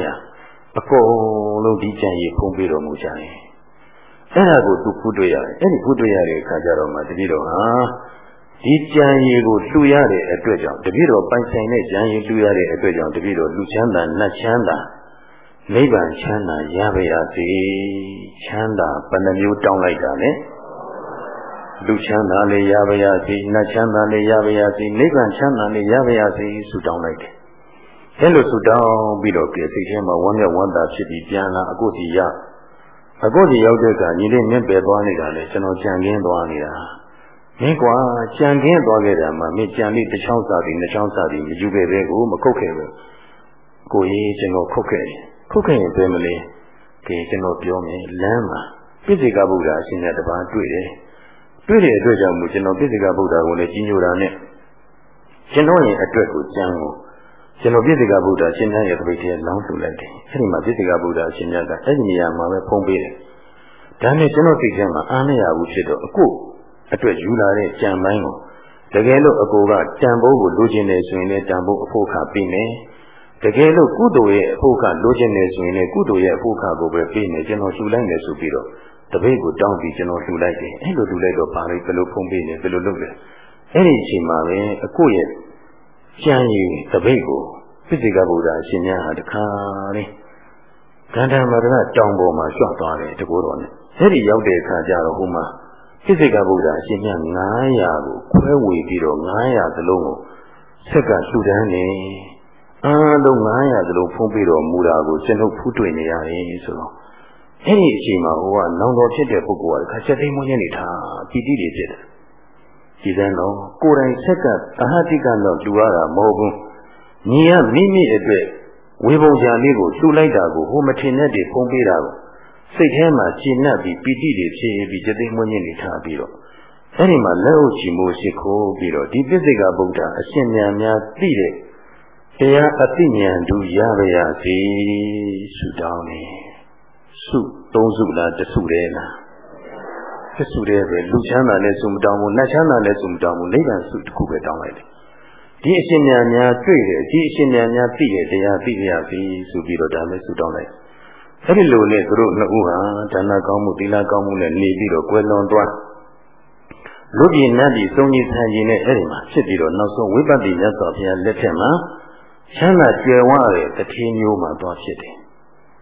900အကုန်လုံးဒီကြံရည်ဖုံးပေးတော်မူကြတယ်အဲ့ဒါကိုသူဖူးတွေ့ရတယ်အဲ့ဒီဖူးတွေ့ရတဲ့အခါကျတော့မှတတိတော်ဟာဒီကြံရည်ကိုလှူရတဲ့အတွက်ကြောင့်တပည့်တော်ပိုင်ဆိုင်တဲ့ကြံရည်လှူရတဲ့အတွက်ကြောင့်တပည့်တော်လူချမ်းသာနတ်ချမ်းသာနိဗ္ဗာန်ချမ်းသာရပါရစေချမ်းသာဘယ်နှမျိုးတောင်းလိုက်တာလဲလူချမ်းသာလေးရပါရစေနတ်ချမ်းသာလေးရပါရစေနိဗ္ဗာန်ချမ်းသာလေးရပါရစေဆုတောင်းလိုက်တယ်အဲလိုဆုတောင်းပြီးတော့ပြည့်စိတ်ထဲမှာဝမ်းမြောက်ဝမ်းသာဖြစ်ပြီးပြန်လာအကိုစီရောက်တဲ့အခါညီလေးမြင့်ပယ်သွားနေတာလေကျွန်တော်ကြံခင်းသွားနေတာမင်းကွာကြံခင်းသွားခဲ့တာမှမင်းကြံလေးတစ်ချောင်းစာပြီးနှစ်ချောင်းစာပြီးမယူခဲ့ပဲကိုမခုတ်ခဲ့ဘူးကိုကြီးကျွန်တော်ခုတ်ခဲ့ရင်ပဲမလဲကဲကျွန်တော်ပြောမယ်လမ်းမှာပိစိကဗုဒ္ဓအရှင်မြတ်တပါးတွေ့တဲ့အတွက်ကြောင့်မို့ကျွန်တော်ပိစိကဗုဒ္ဓကိုလည်းကြီးညိုတာနဲ့ကျွန်တော်ရဲ့အတွက်ကိုကြံကိုကျွန်တော်ပိစိကဗုဒ္ဓအရှင်မြတ်ရဲ့တပိတ်ထဲလောင်းလှူလိုက်တယ်အဲဒီမှာပိစိကဗုဒ္ဓအရှင်မြတ်ကအဲ့ဒီနေရာမှာပဲဖုံးပေးတယ်ဒါနဲ့ကျွန်တော်စိတ်ထဲမှာအားမရဘူးဖြစ်တော့အခုအတွက်ယူလာတဲ့ကြံပိုင်းကိုတကယ်လို့အကိုကတန်ဖိုးကိုလိုချင်တယ်ဆိုရင်လည်းတန်ဖိုးအဖို့ခပေးမယ်တကယ်လို့ကုသိုလ်ရဲ့အဖို့ခလိုချင်တယ်ဆိုရင်လည်းကုသိုလ်ရဲ့အဖို့ခကိုပဲပေးမယ်ကျွန်တော်လှူလိုက်မယ်ဆိုပြီးတော့တပိတ်ကိုတောင်းပြီးကျွန်တော်လှူလိုက်တယ်အဲ့လိုလှူလိုက်တော့ပါလိုက်ဘယ်လိုဖုံးပေးနေဘယ်လိုလုပ်လဲအဲ့ဒီအချိန်မှာပဲအကိုရဲ့ကြံရည်တပိတ်ကိုပိစိကဗုဒ္ဓအရှင်မြတ်ဟာတခါလေးကန္တာမရဏတောင်ပေါ်မှာကြွသွားတယ်တကူတော်နဲ့အဲ့ဒီရောက်တဲ့အခါကျတော့ဟိုမှာပိစိကဗုဒ္ဓအရှင်မြတ်900ကိုခွဲဝေပြီးတော့900သလုံးကိုဆက်ကလှူဒန်းနေအားလုံး900သလုံးဖုံးပြီးတော့မူတာကိုကျွန်ုပ်ဖူးတွေ့နေရတယ်ဆိုတော့အဲ့ဒီအချိန်မှာဟိုကနောင်တော်ဖြစ်တဲ့ပုဂ္ဂိုလ်ကခက်ချက်သိမ်းမွေးနေနေတာပီတိတွေဖြစ်တယ်ဒီတန်းတော့ကိုယ်တိုင်ဆက်ကသဟတိကတော့လှူရတာမဟုတ်ဘူးညီကမိမိအတွက်ဝေပုံချာလေးကိုလှူလိုက်တာကိုဟိုမထင်တဲ့တွေဖုံးပေးတာကိုစိတ်ထဲမှာရှင်းနှပ်ပြီးပီတိတွေဖြစ်ပြီးကျသိမ်းမွေးနေထားပြီးတော့အဲ့ဒီမှာလက်အုပ်ချီမိုးရှိခိုးပြီးတော့ဒီပိစိကဗုဒ္ဓအရှင်မြတ်များသိတဲ့တရားအသိဉာဏ်တို့ရပါရစေဆုတောင်းနေဆု3ဆုလား1ဆုတည်းလား1ဆုတည်းပဲလူချမ်းသာလည်းဆုမတောင်းဘူးနတ်ချမ်းသာလည်းဆုမတောင်းဘူးနိဗ္ဗာန်ဆုတစ်ခုပဲတောင်းလိုက်တယ်ဒီအရှင်မြတ်များတွေ့တယ်ဒီအရှင်မြတ်များသိတဲ့တရားသိရစေဆိုပြီးတော့ဒါလည်းဆုတောင်းလိုက်အဲ့ဒီလိုနဲ့သူတို့နှစ်ဦးဟာဒါနကောင်းမှုသီလကောင်းမှုနဲ့နေပြီးတော့ကွယ်လွန်သွားလူပြည်နတ်ပြည်စုံကြီးဆန်ကြီးနဲ့အဲ့ဒီမှာဖြစ်ပြီးတော့နောက်ဆုံးဝိပဿနာမြတ်စွာဘုရားလက်ထက်မှာချမ်းသာကြွယ်ဝတဲ့တထေးမျိုးမှာသွားဖြစ်တယ်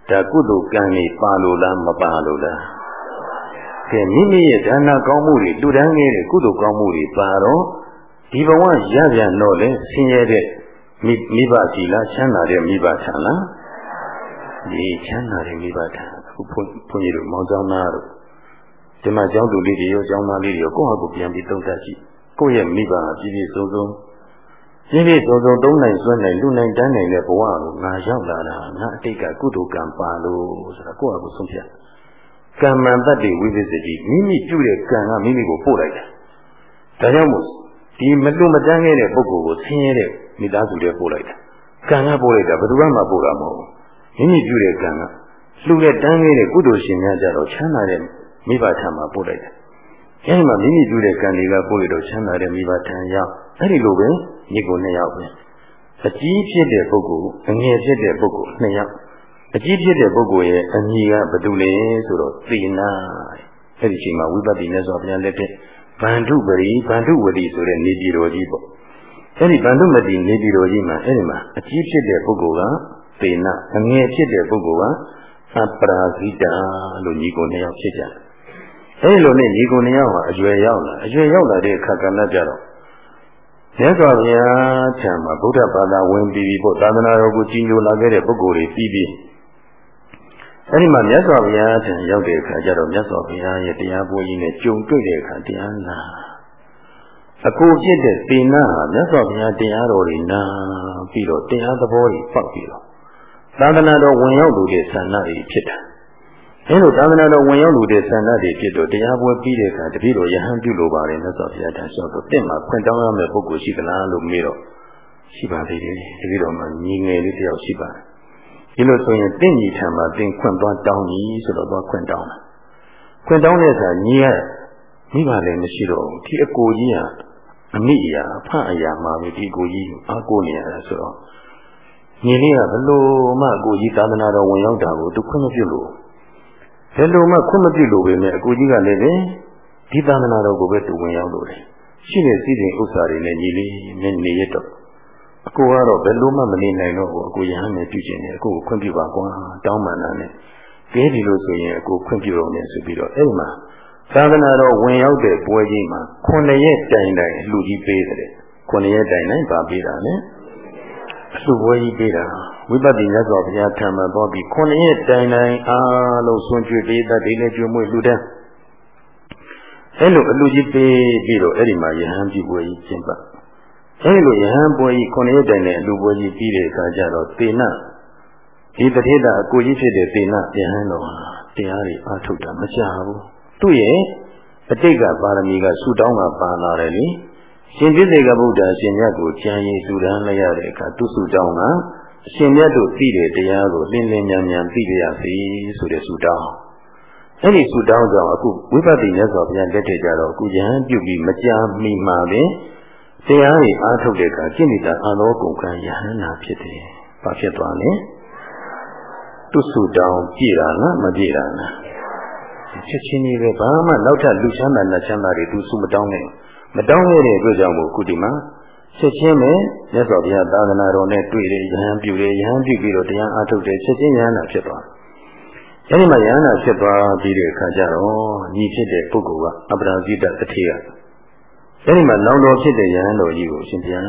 ဒါကုသိုလ်ကံကြီးပါလို့လားမပါလို့လားကဲမိမိရဲ့ဒါနကောင်းမှုတွေလူတန်းခဲ့တဲ့ကုသိုလ်ကောင်းမှုတွေပါတော့ဒီဘဝရပြန်တော့လေဆင်းရဲတဲ့မိဘစီလားချမ်းသာတဲ့မိဘထံလားဒီချမ်းသာတဲ့မိဘထံအခုဘုန်းကြီးတို့မောင်ကျောင်းသားတို့ဒီမှာကျောင်းသူလေးတွေရောကျောင်းသားလေးတွေရောကိုယ့်ဟာကိုယ်ပြန်ပြီးသုံးသပ်ကြည့်ကိုယ့်ရဲ့မိဘပြည့်ပြည့်စုံစုံသုံးနိုင်စွမ်းနိုင်လူနိုင်တန်းနိုင်တဲ့ဘဝကိုငါရောက်လာတာငါအတိတ်ကကုသိုလ်ကံပါလို့ဆိုတာကိုယ့်ဟာကိုယ်ဆုံးဖြတ်ကမ္မန္တတိဝိပစ္စတိမိမိပြုတဲ့ကံကမိမိကိုပို့လိုက်တယ်ဒါကြောင့်မို့ဒီမလွတ်မတန်းခဲ့တဲ့ပုဂ္ဂိုလ်ကိုဆင်းရဲတဲ့မိသားစုတွေပို့လိုက်တယ်ကံကပို့လိုက်တာဘယ်သူမှပို့တာမဟုတ်ဘူးမိမိပြုတဲ့ကံကလှူတဲ့တန်းခဲ့တဲ့ကုသိုလ်ရှင်များကြတော့ချမ်းသာတဲ့မိဘထံမှာပို့လိုက်တယ်အဲဒီမှာမိမိပြုတဲ့ကံတွေကပို့ရတော့ချမ်းသာတဲ့မိဘထံရောက်အဲဒီလိုပဲညီကိုနှစ်ယောက်ပဲအကြီးဖြစ်တဲ့ပုဂ္ဂိုလ်အငယ်ဖြစ်တဲ့ပုဂ္ဂိုလ်နှစ်ယောက်အကြီးဖြစ်တဲ့ပုဂ္ဂိုလ်ရဲ့အမည်ကဘယ်သူလဲဆိုတော့သေနာအဲဒီချိန်မှာဝိပဿနာဆိုပြန်လက်တဲ့ဗန္ဓုပရိဗန္ဓုဝတိဆိုတဲ့နေပြည်တော်ကြီးပေါ့အဲဒီဗန္ဓုမတိနေပြည်တော်ကြီးမှာအဲဒီမှာအကြီးဖြစ်တဲ့ပုဂ္ဂိုလ်ကသေနာအငယ်ဖြစ်တဲ့ပုဂ္ဂိုလ်ကအပရာဇိတာလို့ညီကိုနှစ်ယောက်ဖြစ်ကြတယ်အဲဒီလိုနဲ့ညီကိုနှစ်ယောက်ဟာအရွယ်ရောက်လာတဲ့အခါကလည်းကြတော့မြတ်စွာဘုရားထံမှာဗုဒ္ဓဘာသာဝင်ပြီးပြီပေါ့သာသနာတော်ကိုကြီးညိုလာခဲ့တဲ့ပုဂ္ဂိုလ်တွေပြီးအဲဒီမှာမြတ်စွာဘုရားထံရောက်တဲ့အခါကျတော့မြတ်စွာဘုရားရဲ့တရားပွဲကြီးနဲ့ကြုံတွေ့တဲ့အခါတရားနာအကိုဖြစ်တဲ့သေနာဟာမြတ်စွာဘုရားတရားတော်တွေနာပြီးတော့တရားသဘောတွေပေါက်ပြီးတော့သာသနာတော်ဝင်ရောက်လို့တဲ့ဆန္ဒတွေဖြစ်တာအဲလိုသာသနာတော်ဝင်ရောက်လို့တဲ့ဆန္ဒတွေဖြစ်တော့တရားပွဲပြီးတဲ့အခါတပည့်တော်ယဟန်ပြုလိုပါတယ်မြတ်စွာဘုရားထံလျှောက်တော့တင့်မှာခွင့်တောင်းရမယ့်ပုဂ္ဂိုလ်ရှိသလားလို့မေးတော့ရှိပါသေးတယ်တပည့်တော်မှာညီငယ်လေးတယောက်ရှိပါတယ်ဒီလိုဆိုရင်တင့်ညီထံမှာသင်ခွင့်သွားတောင်းကြီးဆိုတော့သွားခွင့်တောင်းတာခွင့်တောင်းတဲ့အခါညီကမိဘလည်းမရှိတော့ဘူးဒီအကိုကြီးကအမိအရာအဖအရာမှာပဲဒီအကိုကြီးအားကိုးနေရတာဆိုတော့ညီလေးကဘလို့မှအကိုကြီးသာသနာတော်ဝင်ရောက်တာကိုသူခွင့်မပြုလို့ဘယ်လိုမှခွင့်မပြုလို့ပဲနဲ့အကိုကြီးကလည်းဒီသာသနာတော်ကိုပဲသူဝင်ရောက်လို့တယ်ရှိတဲ့စည်းစိမ်ဥစ္စာတွေနဲ့ညီလေးနေရတော့အကိုကတော့ဘယ်လိုမှမနေနိုင်တော့ဘူးအကိုရဟန်းနဲ့ပြုကျင်တယ်အကိုကိုခွင့်ပြုပါကွာတောင်းပန်တာနဲ့ကဲဒီလိုဆိုရင်အကိုခွင့်ပြုတော့မယ်ဆိုပြီးတော့အဲ့မှာသာသနာတော်ဝင်ရောက်တဲ့ပွဲကြီးမှာ9ရက်တိုင်တိုင်လူကြီးပေးတယ်9ရက်တိုင်တိုင်ပါပေးတာနဲ့အလှပွဲကြီးပေးတာဝိပဿနာမြတ်စွာဘုရားထံမှာသွားပြီး9ရက်တိုင်တိုင်အားလုံးဆွံ့ကျွေးပေးတတ်တယ်လေကျွေးမွေးလူတန်းအဲ့လိုအလှကြီးပေးပြီးတော့အဲ့ဒီမှာယဟန်ပြုပွဲကြီးကျင်းပအဲဒီလိုယဟန်ပွဲကြီး9ရက်တိုင်နဲ့လူပွဲကြီးပြီးတဲ့အခါကျတော့သေနဒီတထေတာအကိုကြီးဖြစ်တဲ့သေနယဟန်တော်ဟာတရားတွေအားထုတ်တာမကြဘူးသူ့ရဲ့အတိတ်ကပါရမီကဆူတောင်းတာပါလာတယ်လေရှင်ပြည့်စေကဗုဒ္ဓရှင်မြတ်ကိုကြံရည်ဆူတန်းလိုက်ရတဲ့အခါသူ့ဆူတောင်းကအရှင်မြတ်တို့သိတဲ့တရားကိုလင်းလင်းမြန်မြန်သိကြရစေဆိုတဲ့ဆူတောင်းအဲဒီဆူတောင်းကြောင့်အခုဝိပဿနာမြတ်စွာဘုရားလက်ထက်ကြတော့အခုယဟန်ပြုပြီးမကြာမီမှာပဲတရားတွေအားထုတ်တဲ့အခါကျင့်နေတာအာလောကုန်ကံယဟန္တာဖြစ်တယ်။ဘာဖြစ်သွားလဲ။သူစုတောင်းကြည်တာလားမကြည်တာလား။ချက်ချင်းကြီးပဲဘာမှနောက်ထပ်လူချမ်းသာနဲ့ချမ်းသာတွေသူစုမတောင်းနဲ့မတောင်းရတဲ့အတွက်ကြောင့်မို့အခုဒီမှာချက်ချင်းပဲမြတ်စွာဘုရားသာသနာတော်နဲ့တွေ့တယ်ယဟန်ပြုတယ်ယဟန်ပြုပြီးတော့တရားအားထုတ်တယ်ချက်ချင်းယဟန္တာဖြစ်သွားတယ်။အဲဒီမှာယဟန္တာဖြစ်သွားပြီးတဲ့အခါကျတော့ညီဖြစ်တဲ့ပုဂ္ဂိုလ်ကအပ္ပရာဇိတတထေရအဲဒီမှာလောင်တော်ဖြစ်တဲ့ယဟန်တော်ကြီးကိုရှင်ဘုရား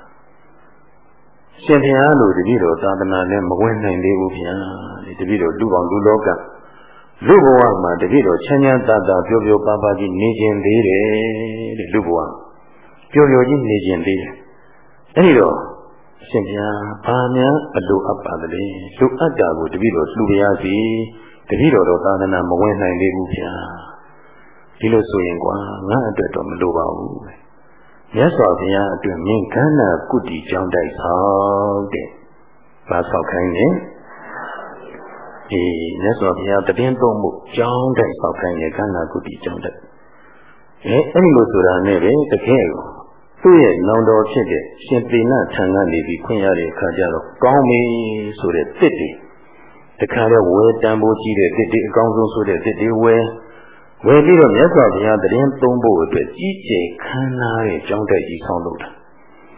လို့တပည့်တော်သာသနာနဲ့မဝင်နိုင်သေးဘူးဗျာတပည့်တော်လူပေါင်းလူလောကလူဘဝမှာတပည့်တော်ချမ်းချမ်းသာသာပျော်ပျော်ပါးပါးကြီးနေခြင်းသေးတယ်တဲ့လူဘဝပျော်ပျော်ကြီးနေခြင်းသေးတယ်အဲဒီတော့ရှင်ဘုရားဘာများအလိုအပ်ပါသလဲလူအပ်တာကိုတပည့်တော်လှူပါရစေတပည့်တော်သာသနာမဝင်နိုင်သေးဘူးဗျာဒီလိုဆိုရင်ကွာငါအတွက်တော့မလိုပါဘူးမြတ်စွာဘုရားအတွက်မြင်ခန္ဓာကုတီကျောင်းတိုက်ဆောက်တဲ့ဘာဆောက်ခိုင်းလဲမြတ်စွာဘုရားတပင်းသုံးမှုကျောင်းတိုက်ဆောက်ခိုင်းတဲ့ခန္ဓာကုတီကျောင်းတိုက်အဲ့ဒီလိုဆိုတာနဲ့ပဲတကယ်ကိုသူ့ရဲ့နောင်တော်ဖြစ်တဲ့ရှင်သေနထံကနေပြီးခွင့်ရတဲ့အခါကျတော့ကောင်းပြီဆိုတဲ့တစ်တွေတခါတော့ဝယ်တန်ဖိုးကြီးတဲ့တစ်တွေအကောင်းဆုံးဆိုတဲ့တစ်တွေဝယ်ပြီးတော့မြတ်စွာဘုရားတရင်သုံးဖို့အတွက်ကြီးကျယ်ခမ်းနားတဲ့ကျောင်းတိုက်ကြီးဆောင်းလုပ်တာ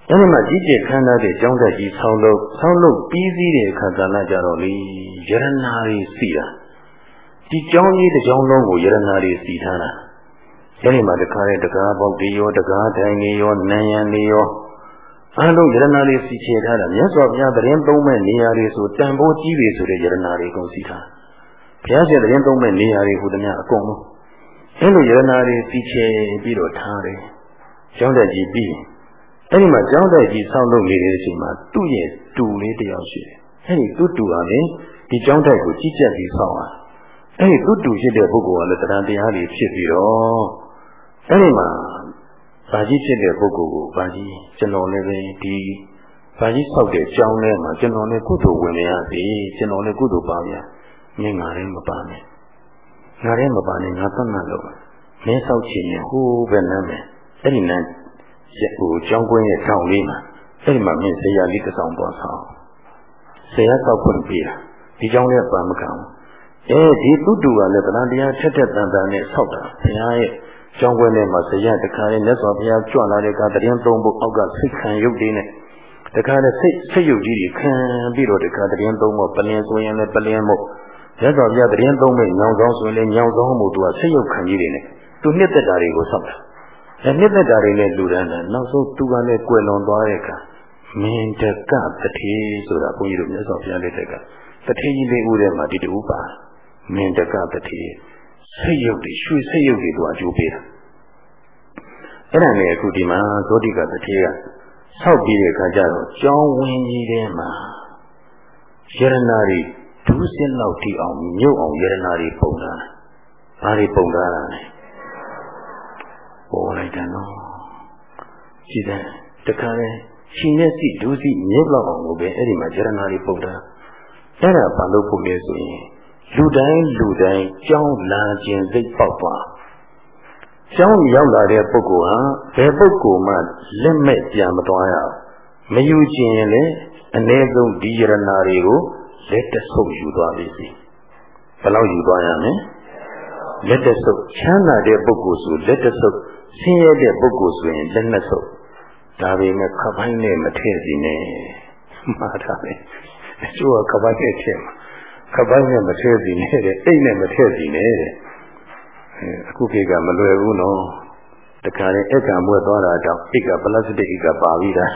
အဲဒီမှာကြီးကျယ်ခမ်းနားတဲ့ကျောင်းတက်ကြီးဆောင်းလုပ်ပြီးစည်းတဲ့အခါကလည်းကြတော့လေယရနာတွေစီတာဒီကျောင်းကြီးတစ်ကျောင်းလုံးကိုယရနာတွေစီထားတာအဲဒီမှာတခါတဲ့တကားပေါက်တွေရောတကားတိုင်းတွေရောနန်းရံတွေရောအားလုံးယရနာတွေစီချေထားတာမြတ်စွာဘုရားသတင်းသုံးမဲ့နေရာတွေဆိုတန်ဖိုးကြီးတွေဆိုတဲ့ယရနာတွေကုန်စီထားဘုရားရှင်သတင်းသုံးမဲ့နေရာတွေဟူသည်များအကုန်လုံးအဲလိုယရနာတွေစီချေပြီးတော့ထားတယ်ကျောင်းတက်ကြီးပြီးအဲ့ဒီမှာကျောင်းတိုက်ကြီးဆောင်းလုပ်နေတဲ့အချိန်မှာသူ့ရဲ့တူလေးတယောက်ရှိတယ်။အဲ့ဒီသူ့တူကလည်းဒီကျောင်းတိုက်ကိုကြီးကြပ်ပြီးဆောင်းတာ။အဲ့ဒီသူ့တူဖြစ်တဲ့ပုဂ္ဂိုလ်ကလည်းတရားတရားတွေဖြစ်ပြီးတော့အဲ့ဒီမှာဗာကြီးဖြစ်တဲ့ပုဂ္ဂိုလ်ကိုဗာကြီးကျွန်တော်လည်းပဲဒီဗာကြီးဆောက်တဲ့ကျောင်းထဲမှာကျွန်တော်လည်းကုသိုလ်ဝင်ရစီကျွန်တော်လည်းကုသိုလ်ပါဗျာ။မင်းငါလည်းမပါနဲ့။ငါလည်းမပါနဲ့ငါသတ်မှတ်လို့မင်းဆောက်ချင်ရင်ဟိုးပဲနမ်းမယ်။အဲ့ဒီနမ်းဟိုကျောင်းကွင်းရဲ့တောင်လေးမှာအဲ့ဒီမှာမင်းဆရာလေးတစ်ဆောင်ပေါ်ဆောင်ဆရာဆောက်ဖွင့်ပေးတာဒီကျောင်းလေးပါမခံဘူးဒီသူတူကလည်းဗလာတရားထက်ထက်တန်တန်နဲ့ဆောက်တာဘုရားရဲ့ကျောင်းကွင်းထဲမှာဆရာတခါလေးမြတ်စွာဘုရားကြွလာတဲ့အခါတရင်သုံးဖို့အောက်ကစိတ်ခံရုပ်တွေနဲ့တခါလေးစိတ်ရုပ်ကြီးတွေခံပြီးတော့တခါတရင်သုံးဖို့ပလင်းဆိုရင်လည်းပလင်းမို့မြတ်စွာဘုရားတရင်သုံးမဲ့ညောင်ဆောင်ဆိုရင်လည်းညောင်ဆောင်မို့သူကစိတ်ရုပ်ခံကြီးတွေနဲ့သူနှစ်သက်တာတွေကိုဆောက်တာနှစ်သက်တာတွေနဲ့လူတန်းတာနောက်ဆုံးသူကလည်းကွယ်လွန်သွားတဲ့အခါမင်းတကတထေဆိုတာဘုန်းကြီးတို့မြတ်စွာဘုရားလက်ထက်ကတထေကြီးလေးဦးထဲမှာဒီတူပါမင်းတကတထေစိတ်ရုပ်တွေရွှေစိတ်ရုပ်တွေသူအကျိုးပေးတာအဲ့ဒါနဲ့အခုဒီမှာဇောတိကတထေကဆောက်ပြီးတဲ့အခါကျတော့ကျောင်းဝင်းကြီးထဲမှာယရနာတွေဒုစင်းလောက်ထိအောင်မြုပ်အောင်ယရနာတွေပုံတာဘာတွေပုံတာလဲပေါ်လိုက်တယ်နော်ကြည့်တယ်တခါလဲရှင်မျက်စိဒုစိမြုပ်လောက်အောင်လို့ပဲအဲ့ဒီမှာယရနာတွေပုံတာအဲ့ဒါဘာလို့ပုံလဲဆိုရင်လူတိုင်းကြောင်းလာခြင်းစိတ်ပေါက်သွားကျောင်းရောက်လာတဲ့ပုဂ္ဂိုလ်ဟာဘယ်ပုဂ္ဂိုလ်မှလက်မဲ့ပြန်မသွားရအောင်မယူခြင်းရင်လည်းအ ਨੇ ဆုံးဒီယရနာတွေကိုလက်တဆုပ်ယူသွားပြီစီဘယ်လောက်ယူသွားရမလဲလက်တဆုပ်ချမ်းသာတဲ့ပုဂ္ဂိုလ်ဆိုလက်တဆုပ်ဆင်းရဲတဲ့ပုဂ္ဂိုလ်ဆိုရင်လက်နှစ်ဆုပ်ဒါပေမဲ့ခပိုင်းနဲ့မထည့်စီနဲ့မှားတာပဲအကျိုးကခပိုင်းနဲ့ထည့်မှာခပိုင်းနဲ့မထည့်စီနဲ့တဲ့အိတ်နဲ့မထည့်စီနဲ့တဲ့အခုခေတ်ကမလွယ်ဘူးနော်တခါလေအက်ကမွဲ့သွားတာတော့အိတ်ကပလတ်စတစ်အိတ်ကပါပြီးတာ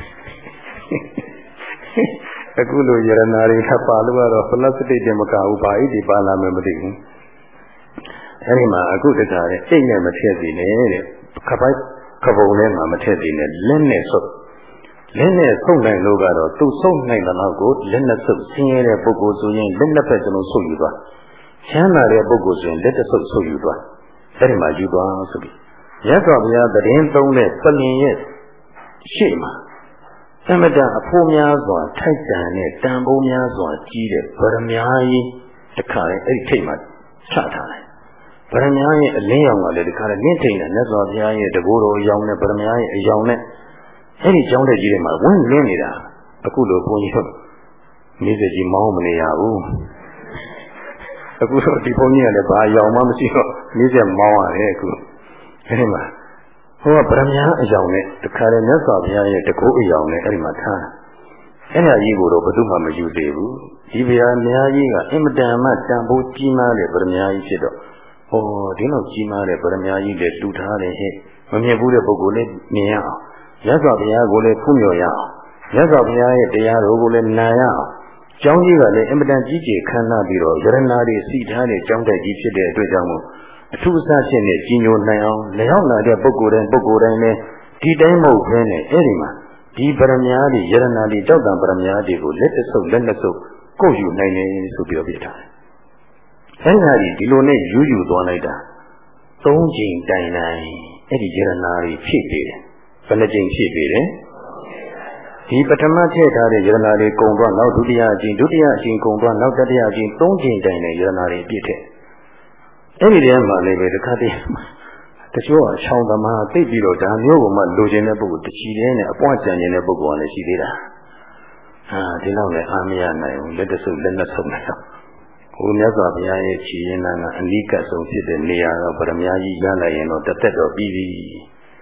အခုလိုယရနာတွေထပ်ပါလို့ကတော့ပလတ်စတစ်တွေမကဘူးပါအိတ်တွေပါလာမယ်မသိဘူးအဲဒီမှာအခုတခါလေအိတ်နဲ့မထည့်စီနဲ့တဲ့ခပိုင်းခပုံထဲမှာမထည့်စီနဲ့လက်နဲ့ဆုပ်လက်နဲ့ဆုပ်နိုင်လို့ကတော့သူ့ဆုပ်နိုင်တဲ့နောက်ကိုလက်နဲ့ဆုပ်ဆင်းရဲတဲ့ပုဂ္ဂိုလ်ဆိုရင်လက်နှစ်ဖက်စလုံးဆုပ်ယူသွားချမ်းသာတဲ့ပုဂ္ဂိုလ်ဆိုရင်လက်တဆုပ်ဆုပ်ယူသွားအဲဒီမှာယူသွားဆိုပြီးရသော်ဘုရားသတင်းသုံးတဲ့ပလင်ရဲ့ရှေ့မှာသမတအဖိုးများစွာထိုက်တန်တဲ့တန်ဖိုးများစွာကြီးတဲ့ဗရမ ्या ကြီးတခါလေအဲ့ဒီထိတ်မှာချထားတယ်ဗရမ ्या ရဲ့အလင်းရောင်ကလည်းတခါလေနင်းထိန်တဲ့မြတ်စွာဘုရားရဲ့တကိုယ်တော်အယောင်နဲ့ဗရမ ्या ရဲ့အယောင်နဲ့အဲ့ဒီကျောင်းတဲ့ကြီးတွေမှာဝင်းလင်းနေတာအခုလိုဘုန်းကြီးတို့မိစေကြီးမောင်းမနေရဘူးအခုတော့ဒီဘုန်းကြီးကလည်းဘာအယောင်မှမရှိတော့မိစေမောင်းရတယ်အခုအဲ့ဒီမှာဟိုကဗရမ ्या အယောင်နဲ့တခါလေမြတ်စွာဘုရားရဲ့တကိုယ်အယောင်နဲ့အဲ့ဒီမှာထားအဲ့ဒါကြီးကိုတော့ဘယ်သူမှမယူသေးဘူးဒီဗရမ ्या ကြီးကအင်မတန်မှတန်ဖိုးကြီးမားတဲ့ဗရမ ्या ကြီးဖြစ်တော့ဟောဒီလောက်ကြီးမားတဲ့ဗရမ ्या ကြီးလည်းတူထားတယ်ဟဲ့မမြင်ဘူးတဲ့ပုဂ္ဂိုလ်လေးမြင်ရအောင်မြတ်စွာဘုရားကိုလည်းဖူးမြော်ရအောင်မြတ်စွာဘုရားရဲ့တရားတော်ကိုလည်းနာရအောင်ကျောင်းကြီးကလည်းအင်မတန်ကြီးကျယ်ခမ်းနားပြီးတော့ယရနာတွေစီထားတဲ့ကျောင်းတိုက်ကြီးဖြစ်တဲ့အတွက်ကြောင့်မို့အထူးအဆဖြင့်နဲ့ကြီးညိုနိုင်အောင်လျောက်လာတဲ့ပုဂ္ဂိုလ်တိုင်းလည်းဒီတိုင်းမဟုတ်ဘဲနဲ့အဲ့ဒီမှာဒီဗရမ ्या တွေယရနာတွေတောက်တံဗရမ ्या တွေကိုလက်တဆုပ်လက်နှစ်ဆုပ်ကိုယ်ယူနိုင်တယ်ဆိုပြီးတော့ပြထားတယ်။အဲ့ဒါကြီးဒီလိုနဲ့ယူသွားလိုက်တာ၃ချိန်တိုင်တိုင်းအဲ့ဒီယရနာတွေဖြည့်ပေးတယ်။ဘယ်နှချိန်ဖြည့်ပေးတယ်ဒီပထမထည့်ထားတဲ့ယရနာတွေကုန်သွားနောက်ဒုတိယအချိန်ကုန်သွားနောက်တတိယအချိန်၃ချိန်တိုင်တဲ့ယရနာတွေပြည့်တဲ့အဲ့ဒီတည်းမှာလည်းပဲတစ်ခါတည်းတချို့ကချောင်းသမားသိပြီးတော့ဒါမျိုးကိုမှလိုချင်တဲ့ပုဂ္ဂိုလ်တချီတဲ့နဲ့အပွားကြံနေတဲ့ပုဂ္ဂိုလ်ကလည်းရှိသေးတာဒီလောက်လည်းအားမရနိုင်ဘူးလက်တဆုပ်လက်နှစ်ဆုပ်နဲ့ဟိုမြတ်စွာဘုရားရဲ့ခြေရင်းနာကအနိကဆုံးဖြစ်တဲ့နေရာတော့ဗရမ ्या ကြီးရလိုက်ရင်တော့တသက်တော့ပြီးပြီ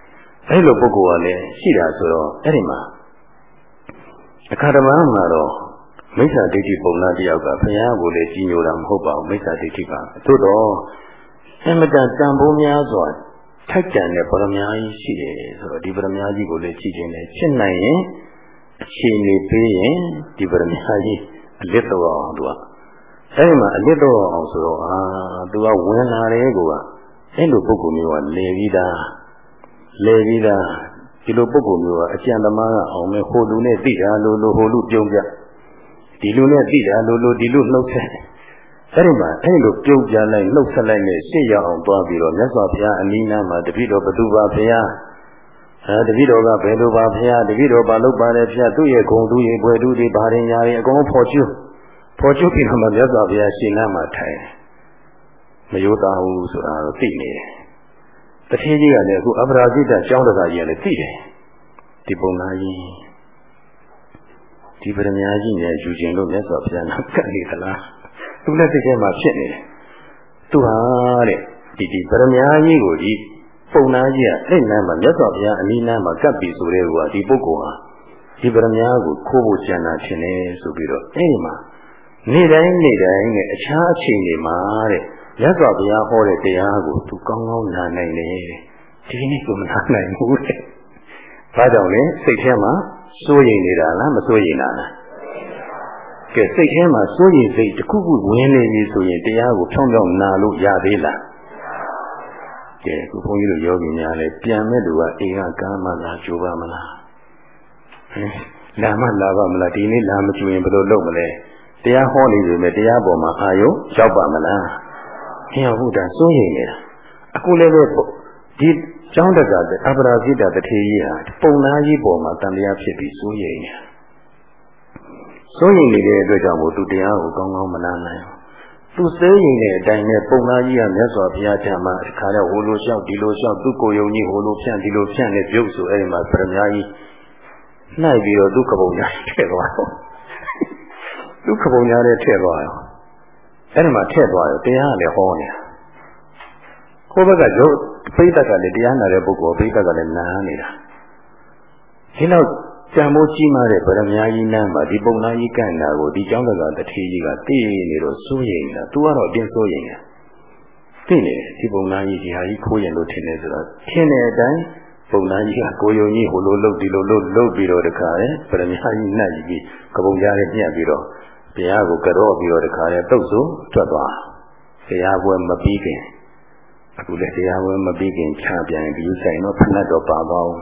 အဲ့လိုပုဂ္ဂိုလ်ကလည်းရှိတာဆိုတော့အဲ့ဒီမှာအခါတမမှာတော့မိစ္ဆာဒိဋ္ဌိပုံနာတယောက်ကဘုရားကိုလည်းကြီးညိုတာမဟုတ်ပါဘူးမိစ္ဆာဒိဋ္ဌိပါသို့တော့အမတန်တန်ဖိုးများစွာထိုက်တန်တဲ့ပရမညာကြီးရှိတယ်ဆိုတော့ဒီပရမညာကြီးကိုလည်းကြည့်ခြင်းနဲ့ရှင်းနိုင်ရင်အခြေအနေပေးရင်ဒီပရမညာကြီးအလစ်တော့အောင်သူကအဲဒီမှာအလစ်တော့အောင်ဆိုတော့သူကဝင်လာတယ်ကွာအဲ့လိုပုဂ္ဂိုလ်မျိုးကလေပြီးသားဒီလိုပုဂ္ဂိုလ်မျိုးကအကျဉ်းသမားကအောင်မဲ့ဟိုလူနဲ့သိတာလို့ဟိုလူပြုံးပြဒီလူနဲ့သိတာလို့ဒီလူနှုတ်ဆက်အဲ့ဒီမှာအဲ့လိုပြုံးပြလိုက်နှုတ်ဆက်လိုက်နဲ့ရှေ့ရောက်အောင်သွားပြီးတော့မြတ်စွာဘုရားအနိနာမှာတပည့်တော်ဘသူပါဘုရားတပည့်တော်ကဘယ်လိုပါဘုရားတပည့်တော်ဘာလုပ်ပါလဲဘုရားသူ့ရဲ့ဂုဏ်သူ့ရဲ့ဘွယ်သူတွေဘာတွေညာတွေအကုန်ဖော်ကျွပြီးတော့မြတ်စွာဘုရားရှင်းလမ်းမှာထိုင်မယိုးသားဘူးဆိုတာတော့သိနေတယ်တထေးကြီးကလည်းအခုအပရာဇိတကျောင်းတကာကြီးကလည်းသိတယ်ဒီပုံနာကြီးဒီပရမညာကြီးနဲ့ယူခြင်းလို့မြတ်စွာဘုရားကကတ်နေသလားသူလည်းစိတ်ထဲမှာဖြစ်နေတယ်သူဟာတဲ့ဒီပရမညာကြီးကိုဒီပုံနာကြီးကအဲ့နားမှာမြတ်စွာဘုရားအနီးနားမှာကပ်ပြီးဆိုတဲ့ကွာဒီပုဂ္ဂိုလ်ဟာဒီပရမညာကိုခိုးဖို့ကြံတာထင်တယ်ဆိုပြီးတော့အဲ့ဒီမှာနေ့တိုင်းနဲ့အခြားအချိန်တွေမှာတဲ့မြတ်စွာဘုရားဟောတဲ့တရားကိုသူကောင်းကောင်းနားနိုင်တယ်ဒီနေ့ကမနားနိုင်ဘူးတဲ့ဘာကြောင့်လဲစိတ်ထဲမှာစိုးရိမ်နေတာလားမစိုးရိမ်တာလားကဲစိတ်ထဲမှာစိုးရိမ်စိတ်တစ်ခုခုဝင်နေပြီဆိုရင်တရားကိုဖြောင်းဖြောင်းနာလို့ရသေးလားကဲခုဘုန်းကြီးတို့ယောဂီများလည်းပြန်မဲ့သူကအိမ်ကကားမှလားကြိုးပါမလားလာမလာပါမလားဒီနေ့လာမကြွရင်ဘယ်လိုလုပ်မလဲတရားဟောနေပြီမဲ့တရားပေါ်မှာအာယုရောက်ပါမလားဟင်ဟုတ်တာစိုးရိမ်နေတာအခုလည်းပဲဒီကျောင်းတက္ကသိုလ်အပရာဇိတတထေကြီးဟာပုံနာကြီးပေါ်မှာတန်တရားဖြစ်ပြီးစိုးရိမ်နေတာစိုးရိမ်နေတဲ့အတွက်ကြောင့်မို့သူတရားကိုကောင်းကောင်းမနာနိုင်ဘူးသူစိုးရိမ်တဲ့အတိုင်းနဲ့ပုံနာကြီးကမြတ်စွာဘုရားထံမှာအခါတော့ဟိုလိုလျှောက်ဒီလိုလျှောက်သူ့ကိုယ်ယုံကြီးဟိုလိုဖြန့်ဒီလိုဖြန့်နဲ့ပြုတ်ဆိုအဲ့ဒီမှာပရမညာကြီးနှိုက်ပြီးတော့သူ့ကပုံညာထည့်သွားတော့သူ့ကပုံညာနဲ့ထည့်သွားရောအဲ့ဒီမှာထည့်သွားရောတရားကလည်းဟောနေတာဟိုဘက်ကရုပ်ပိဋကကလည်းတရားနာတဲ့ပုဂ္ဂိုလ်ပိဋကကလည်းနာနေတာဒီနောက်ကြံမိုးကြီးမားတဲ့ဗရမ ्या ကြီးနန်းမှာဒီပုံနာကြီးကန့်တာကိုဒီကျောင်းတက္ကတထေးကြီးကသိနေတော့စိုးရိမ်နေတာသူကတော့အတင်းစိုးရိမ်နေတာသိနေတယ်ဒီပုံနာကြီးဒီဟာကြီးခိုးရင်လို့ထင်တယ်ဆိုတော့ထင်တဲ့အတိုင်းပုံနာကြီးကကိုယုံကြီးဟိုလိုလုပ်ဒီလိုလုပ်ပြီးတော့တခါလေဗရမ ्या ကြီးနှက်ပြီးကပုံကြားနဲ့ညှက်ပြီးတော့ဘုရားကိုကြော့ပြီးတော့တခါလေတုတ်ဆိုထွက်သွားတရားပွဲမပြီးခင်အခုလည်းတရားပွဲမပြီးခင်ချပြန်ပြီးဆိုင်တော့ဖဏတ်တော့ပါသွားအောင်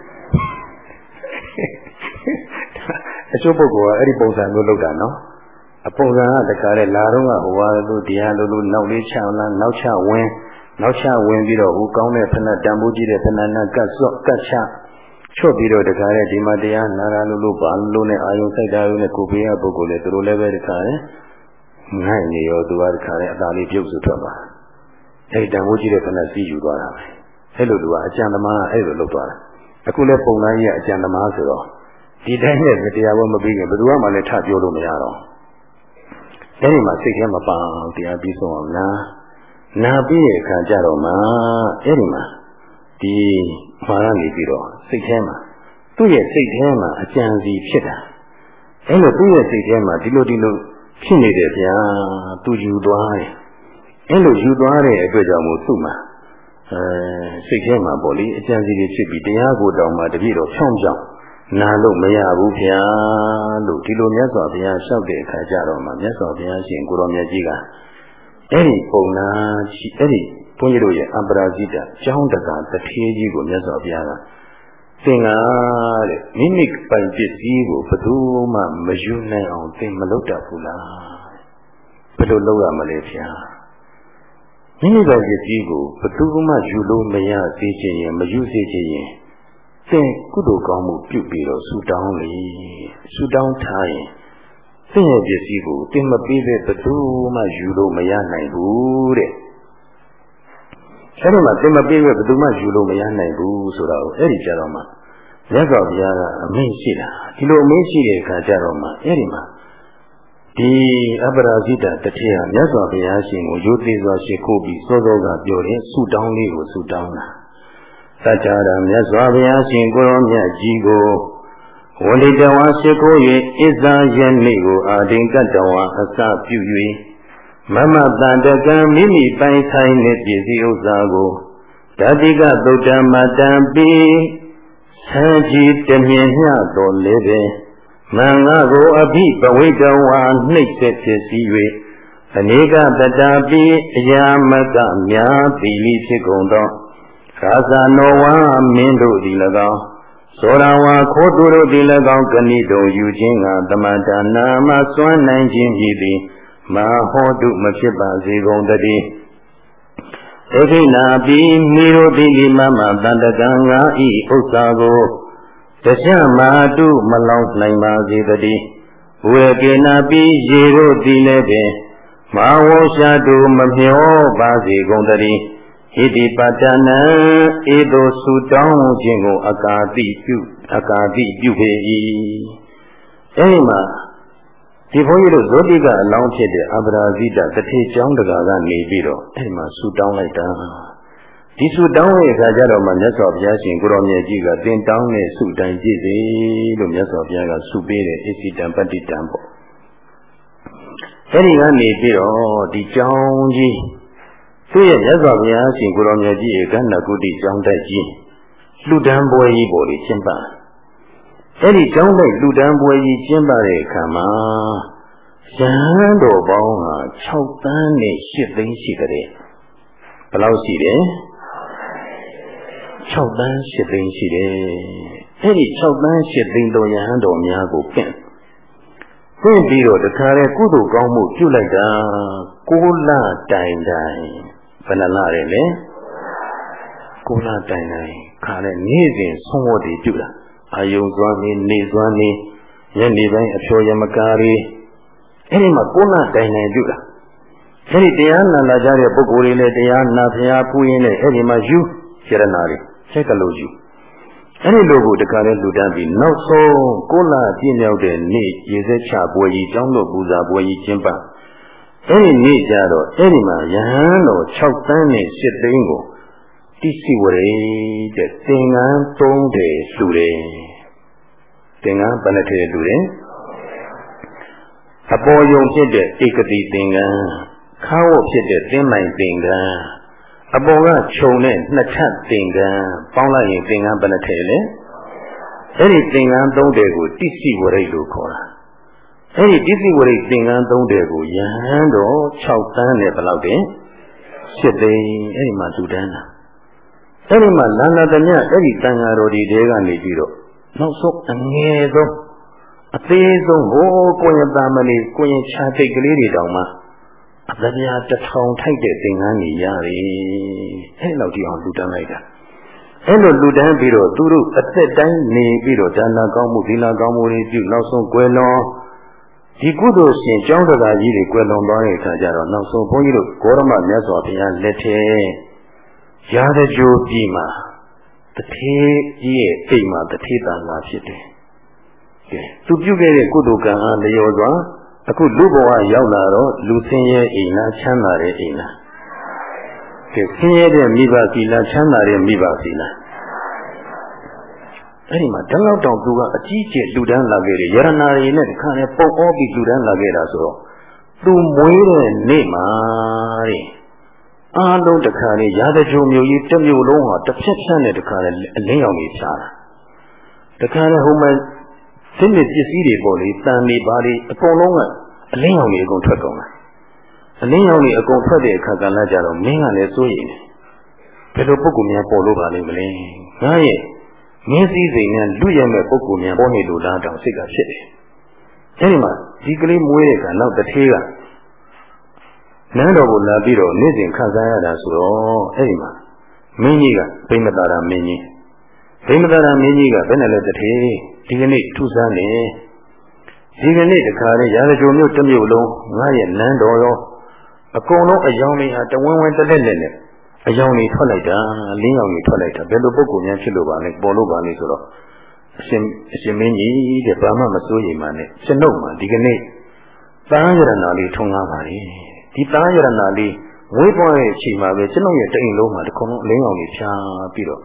အချို့ပုဂ္ဂိုလ်ကအဲ့ဒီပုံစံမျိုးလုပ်တာနော်အပုံစံကတခါလေလာတော့ကဟိုဟာလို့တရားလို့နောက်လေးချအောင်လားနောက်ချဝင်ပြီးတော့ဟိုကောင်းတဲ့ဖဏတ်တန်ဖိုးကြီးတဲ့ဖဏတ်နဲ့ကတ်ချချွတ်ပြီးတော့တခါလေဒီမှာတရားနာရလို့ဘာလို့နဲ့အာယုံစိုက်တာလို့နဲ့ကိုပေးရပုဂ္ဂိုလ်လေသူတို့လည်းပဲတခါလေငိုက်နေရောသူကတခါလေအသာလေးပြုတ်ဆိုထွက်သွားအဲ့တန်ဖိုးကြီးတဲ့ဖဏတ်စီးယူသွားတာပဲအဲ့လိုသူကအကျံသမားအဲ့လိုလုပ်သွားတာအခုလည်းပုံသားကြီးကအကျံသမားဆိုတော့ဒီတိုင်းနဲ့တရားပွဲမပြီးခင်ဘယ်သူမှလည်းထပြောလို့မရတော့အဲ့ဒီမှာစိတ်ထဲမှာပန်းတရားပြီးဆုံးအောင်နာပြီးတဲ့အခါကျတော့မှအဲ့ဒီမှာဒီမှားနေပြီးတော့စိတ်ထဲမှာသူ့ရဲ့စိတ်ထဲမှာအကြံစီဖြစ်တာအဲ့လိုသူ့ရဲ့စိတ်ထဲမှာဒီလိုဖြစ်နေတယ်ဗျာသူယူသွားတယ်အဲ့လိုယူသွားတဲ့အတွက်ကြောင့်မို့သူ့မှာစိတ်ထဲမှာပေါ့လေအကြံစီတွေဖြစ်ပြီးတရားကိုတောင်မှတပြည့်တော့ဖြောင်းဖြောင်းနာလို့မရဘူးဗျာလို့ဒီလိုမြတ်စွာဘုရားလျှောက်တဲ့အခါကျတော့မှမြတ်စွာဘုရားရှင်ကိုရောမြတ်ကြီးကအဲ့ဒီပုံနာကြီးအဲ့ဒီဘုန်းကြီးတို့ရဲ့အပရာဇိတကျောင်းတကာတထေးကြီးကိုမြတ်စွာဘုရားကသင်္ကားတဲ့မိမိပိုင်ပစ္စည်းကိုဘယ်သူမှမယူနိုင်အောင်သင်မလုပ်တတ်ဘူးလားဘယ်လိုလုပ်ရမလဲဗျာမိမိပိုင်ပစ္စည်းကိုဘယ်သူမှယူလို့မရစေချင်ရင်မယူစေချင်ရင်သင်ကုသိုလ်ကောင်းမှုပြုပြီးတော့ဆူတောင်းလေဆူတောင်းထားရင်သင်ရဲ့ပစ္စည်းကိုသင်မပေးတဲ့ဘယ်သူမှယူလို့မရနိုင်ဘူးတဲ့အဲ့ဒီမှာသင်မပေးတဲ့ဘယ်သူမှယူလို့မရနိုင်ဘူးဆိုတော့အဲ့ဒီကြတော့မှမြတ်စွာဘုရားကအမိန့်ရှိတာဒီလိုအမိန့်ရှိတဲ့အခါကျတော့မှအဲ့ဒီမှာဒီအပရာဇိတတထေးဟာမြတ်စွာဘုရားရှင်ကိုရိုသေစွာရှိခိုးပြီးစောစောကပြောတယ်ဆူတောင်းလေးကိုဆူတောင်းတာသတ္တရာမြတ်စွာဘုရားရှင်ကိုရောမြတ်ကြီးကိုဝန္တိတဝါရှိခိုး၍ဣဇာယနေ့ကိုအာဒိန်ကတဝါအစပြု၍မမတန်တကံမိမိပိုင်ဆိုင်နှင့်ပစ္စည်းဥစ္စာကိုဓာတိကသုတ္တမတံပိဆံကြီးတမြင်မျှတော်လည်းပင်မင်္ဂကိုအဘိပဝိတဝါနှိမ့်ဆက်ဖြစ်စီ၍အနေကတတာပိအယာမကများသီလိဖြစ်ကုန်သောရာဇာနောဝါမင်းတို့သည်၎င်းသောရဝါခိုးသူတို့သည်၎င်းကဏိတုံယူခြင်းကသမန္တနာမစွမ်းနိုင်ခြင်းဖြစ်သည်မဟောတုမဖြစ်ပါစေကုန်တည်းဧခိနာပိမိတို့သည်ဒီမမတန်တကံငါဤဥစ္စာကိုတခြားမတုမလောင်နိုင်ပါစေတည်းဝေကေနာပိရေတို့သည်လည်းပင်မဝေါရှာတုမမျောပါစေကုန်တည်းဣတိပတ္တနံဧသောစုတောင်းခြင်းကိုအကာတိပြုပေ၏အဲဒီမှာဒီဘုန်းကြီးတို့ဇောတိကအလောင်းဖြစ်တဲ့အပရာဇိတတထေကျောင်းတကာကနေပြီးတော့အဲဒီမှာစုတောင်းလိုက်တာဒီစုတောင်းရဲ့အခါကျတော့မှမြတ်စွာဘုရားရှင်ကိုရောမြတ်ကြီးကတင်တောင်းတဲ့စုတိုင်းပြည့်စေလို့မြတ်စွာဘုရားကစုပေးတဲ့ဣစီတံပတ္တိတံပေါ့အဲဒီကနေပြီးတော့ဒီကျောင်းကြီးသူ့ရဲ့မြတ်စွာဘုရားရှင်ကိုရောမြတ်ကြီးရဲ့ကဏ္ဍကုတိကျောင်းတိုက်ကြီးလှူဒန်းပွဲကြီးပေါ်ပြီးကျင်းပအဲ့ဒီကျောင်းတိုက်လှူဒန်းပွဲကြီးကျင်းပတဲ့အခါမှာရဟန်းတော်ပေါင်းဟာ6 သန်းနဲ့8 သိန်းရှိကြတယ်ဘယ်လောက်ရှိတယ်6 သန်း8 သိန်းရှိတယ်အဲ့ဒီ6 သန်း8 သိန်းတော်ရဟန်းတော်များကိုပင့်ပြီးတော့တခါလေကုသိုလ်ကောင်းမှုပြုလိုက်တာ9 လတိုင်ဘယ်နှလရဲလဲ9 လတိုင်ခါလေနေ့စဉ်ဆုံးဝတ်တွေပြုတာအာယုံစွမ်းနေစွမ်းနေညနေပိုင်းအဖြောရမကာရီအဲ့ဒီမှာ9 လတိုင်ပြုတာအဲ့ဒီတရားနာလာကြတဲ့ပုဂ္ဂိုလ်တွေလည်းတရားနာဖျားဖူးရင်းနဲ့အဲ့ဒီမှာယူရတနာတွေဆက်ကလို့ယူအဲ့ဒီလိုကိုတခါလဲလူတန်းပြီးနောက်ဆုံး9 လပြည့်မြောက်တဲ့နေ့ရေစက်ချပွဲကြီးကျောင်းတော်ပူဇာပွဲကြီးကျင်းပအဲ့ဒီနေ့ကျတော့အဲ့ဒီမှာယဟန်တော်6 သန်းနဲ့8 သိန်းကိုတိစီဝရေတဲ့သင်္ကန်း3 တယ်လှူတယ်သင်္ကန်းဘယ်နှထည်လှူတယ်အပေါ်ယုံဖြစ်တဲ့ဧကတိသင်္ကန်းခါဝတ်ဖြစ်တဲ့သင်္မိုင်သင်္ကန်းအပေါ်ကခြုံတဲ့2 ထပ်သင်္ကန်းပေါင်းလိုက်ရင်သင်္ကန်းဘယ်နှထည်လဲအဲ့ဒီသင်္ကန်း3 တယ်ကိုတိစီဝရိတ်လို့ခေါ်တာအဲ့ဒီတိစီဝရိတ်သင်္ကန်း3 တယ်ကိုယဟန်တော်6 သန်းနဲ့ဘယ်လောက်တင်8 သိန်းအဲ့ဒီမှာလူတန်းတာအဲ့ဒီမှာလန္ဒတမြအဲ့ဒီတန်ဃာတော်ဒီတဲကနေပြီးတော့နောက်ဆုံးအငယ်ဆုံးအသေးဆုံးကိုယ်ရသားမလေးကိုယ်ရချာတိတ်ကလေးတွေတောင်မှအသပြား1000ထိုက်တဲ့သင်္ကန်းကြီးရတယ်အဲ့လောက်ဒီအောင်လူတန်းလိုက်တာအဲ့လိုလူတန်းပြီးတော့သူတို့အသက်တိုင်းနေပြီးတော့ဒါနကောင်းမှုသီလကောင်းမှုတွေပြုနောက်ဆုံးကွယ်လွန်ဒီကုသိုလ်ရှင်ကျောင်းတော်ကြီးတွေကွယ်လွန်သွားတဲ့အခါကျတော့နောက်ဆုံးဘုန်းကြီးတို့ဂေါရမမြတ်စွာဘုရားလက်ထဲရာဇကြိုပြည်မှာတထေးကြီးရဲ့အိမ်မှာတထေးတန်လာဖြစ်တယ်။ကဲသူပြုခဲ့တဲ့ကုသိုလ်ကံအားလျော်စွာအခုလူဘဝရောက်လာတော့လူဆင်းရဲအိမ်လားချမ်းသာတဲ့အိမ်လား။ကဲဆင်းရဲတဲ့မိဘစီလားချမ်းသာတဲ့မိဘစီလား။အဲ့ဒီမှာတလောက်တောင်သူကအကြီးကျယ်လူတန်းလာခဲ့တယ်ယရနာတွေနဲ့တခါနဲ့ပုံအောပြီးလူတန်းလာခဲ့တာဆိုတော့သူမွေးတဲ့နေ့မှာတဲ့အားလုံးတခါလေရာဇကြိုမျိုးကြီးတစ်မျိုးလုံးဟာတစ်ဖြက်ဖြက်နဲ့တခါလေအလင်းရောင်ကြီးဖြားတာတခါလေဟိုမှာစိတ်နဲ့ပစ္စည်းတွေပေါ့လေတန်နေပါလေအကုန်လုံးကအလင်းရောင်ကြီးအကုန်ထွက်ကုန်တာအလင်းရောင်ကြီးအကုန်ထွက်တဲ့အခါကလည်းကြတော့မင်းကလည်းစိုးရိမ်တယ်ဘယ်လိုပုဂ္ဂိုလ်များပေါ်လို့ပါလိမ့်မလဲငါရဲ့မင်းစည်းစိမ်နဲ့လူရမဲ့ပုဂ္ဂိုလ်များပေါ်နေလို့လားတောင်စိတ်ကဖြစ်တယ်အဲဒီမှာဒီကလေးမွေးတဲ့အခါနောက်တစ်ထေးကနန်းတော်ကိုလာပြီးတော့နေ့စဉ်ခံစားရတာဆိုတော့အဲ့ဒီမှာမင်းကြီးကဗိမသာရမင်းကြီးကဘယ်နဲ့လဲတထေးဒီကနေ့ထူးဆန်းနေဒီကနေ့တခါလေရာဇကြိုမျိုးတစ်မျိုးလုံးငါရဲ့နန်းတော်ရောအကုန်လုံးအယောင်တွေဟာတဝင်းဝင်းတက်လက်လက်နဲ့အယောင်တွေထွက်လိုက်တာလင်းရောင်တွေထွက်လိုက်တာဘယ်လိုပုဂ္ဂိုလ်များဖြစ်လို့ပါလဲပေါ်လို့ပါလဲဆိုတော့အရှင်မင်းကြီးတဲ့ဘာမှမစိုးရိမ်ပါနဲ့ကျွန်ုပ်မှာဒီကနေ့သားရတနာလေးထုံကားပါလေဒီသားရတနာလေးဝေးပွားရဲ့အချိန်မှာပဲကျွန်ုပ်ရဲ့တိမ်လုံးမှာတစ်ခုလုံးအလင်းရောင်ကြီးဖြားပြီးတော့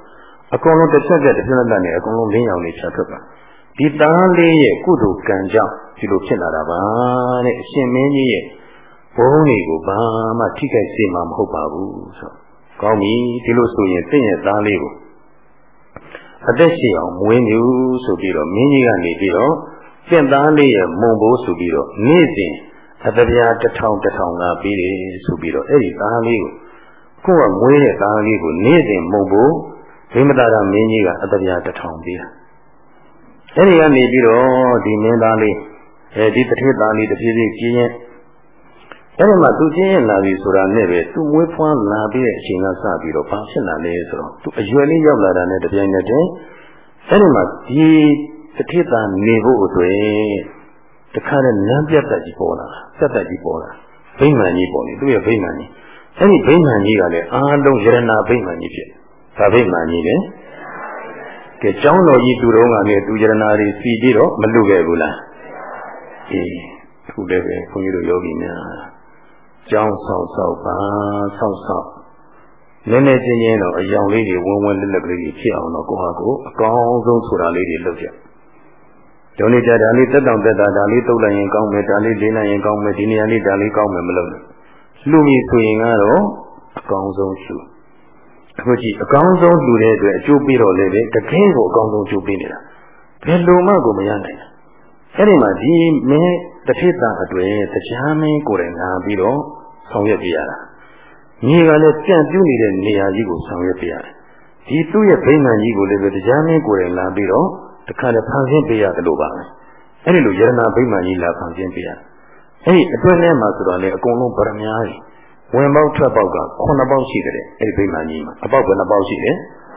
အကုန်လုံးတစ်ချက်ကတစ်ချက်နဲ့အကုန်လုံးလင်းရောင်နေဖြတ်ထွက်ပါဒီသားလေးရဲ့ကုသိုလ်ကံကြောင့်ဒီလိုဖြစ်လာတာပါတဲ့အရှင်မင်းကြီးရဲ့ဘုန်းတွေကိုဘာမှထိခိုက်စေမှာမဟုတ်ပါဘူးဆိုကောင်းပြီဒီလိုဆိုရင်တင့်ရဲ့သားလေးကိုအသက်ရှင်အောင်မွေးမြူဆိုပြီးတော့မင်းကြီးကနေပြီးတော့တင့်သားလေးရဲ့မုံဘိုးဆိုပြီးတော့နေ့စဉ်အတပြား1000 လာပြီးတယ်ဆိုပြီးတော့အဲ့ဒီသားလေးကိုကမွေးတဲ့သားလေးကိုနေ့စဉ်မုံဘိုးဗိမတာရမင်းကြီးကအတပြား1000ပေးတာအဲ့ဒီကနေပြီးတော့ဒီမင်းသားလေးဒီတထေသားလေးတဖြည်းဖြည်းကြီးရင်အဲ့ဒီမှာသူကြီးရင်လာပြီဆိုတာနဲ့ပဲသူမွေးဖွားလာပြီးတဲ့အချိန်ကစပြီးတော့ဘာဖြစ်လာလဲဆိုတော့သူအရွယ်လေးရောက်လာတာနဲ့တပြိုင်နက်တည်းအဲ့ဒီမှာဒီတထေသားနေဖို့အတွက်တခါနဲ့နန်းပြတ်တက်ကြီးပေါ်လာစက်တက်ကြီးပေါ်လာဗိမာန်ကြီးပေါ်နေသူရဲ့ဗိမာန်ကြီးအဲ့ဒီဗိမာန်ကြီးကလည်းအားလုံးယရနာဗိမာန်ကြီးဖြစ်ဒါဗိမာန်ကြီးလေကဲကျောင်းတော်ကြီးသူတော်ကလည်းသူယရနာတွေစီပြီးတော့မလွတ်ခဲ့ဘူးလားအေးအခုလည်းပဲခွန်ကြီးတို့ယောဂီများကျောင်းဆောက်ပါဆောက်နည်းနည်းချင်းချင်းတော့အယောင်လေးတွေဝန်းဝန်းလက်လက်ကလေးတွေဖြစ်အောင်တော့ကိုဟာကိုအကောင်းဆုံးဆိုတာလေးတွေလုပ်ကြ။ဒီနေ့ကြဒါလေးတက်တောင်တက်တာဒါလေးတုတ်လိုက်ရင်ကောင်းမယ်ဒါလေးလေးလိုက်ရင်ကောင်းမယ်ဒီနေရာလေးဒါလေးကောင်းမယ်မလုပ်နဲ့။လူကြီးဆိုရင်ကတော့အကောင်းဆုံးလူ။အခုကြည့်အကောင်းဆုံးလူတဲ့အတွက်အကျိုးပေးတော့လေတကယ်ကိုအကောင်းဆုံးကျိုးပေးနေတာ။ဘယ်လိုမှကိုမရနိုင်ဘူး။အဲ့ဒီမှာဒီမင်းတစ်ဖြစ်တာအတွေ့တရားမင်းကိုယ်တိုင်လာပြီးတော့ဆောင်ရွက်ပြရတာညီကလည်းကြံ့ပြူးနေတဲ့နေရာကြီးကိုဆောင်ရွက်ပြရတယ်ဒီသူ့ရဲ့ဗိမာန်ကြီးကိုလည်းပဲတရားမင်းကိုယ်တိုင်လာပြီးတော့တခါတည်းဖန်ဆင်းပေးရတယ်လို့ပါပဲအဲ့ဒီလိုယရနာဗိမာန်ကြီးလာဖန်ဆင်းပေးရတယ်အဲ့ဒီအတွင်းထဲမှာဆိုတော့လေအကုန်လုံးဗရမ ्या ကြီးဝင်ပေါက်ထွက်ပေါက်က9ပေါက်ရှိတယ်အဲ့ဒီဗိမာန်ကြီးမှာအပေါက်ဘယ်နှပေါက်ရှိလဲ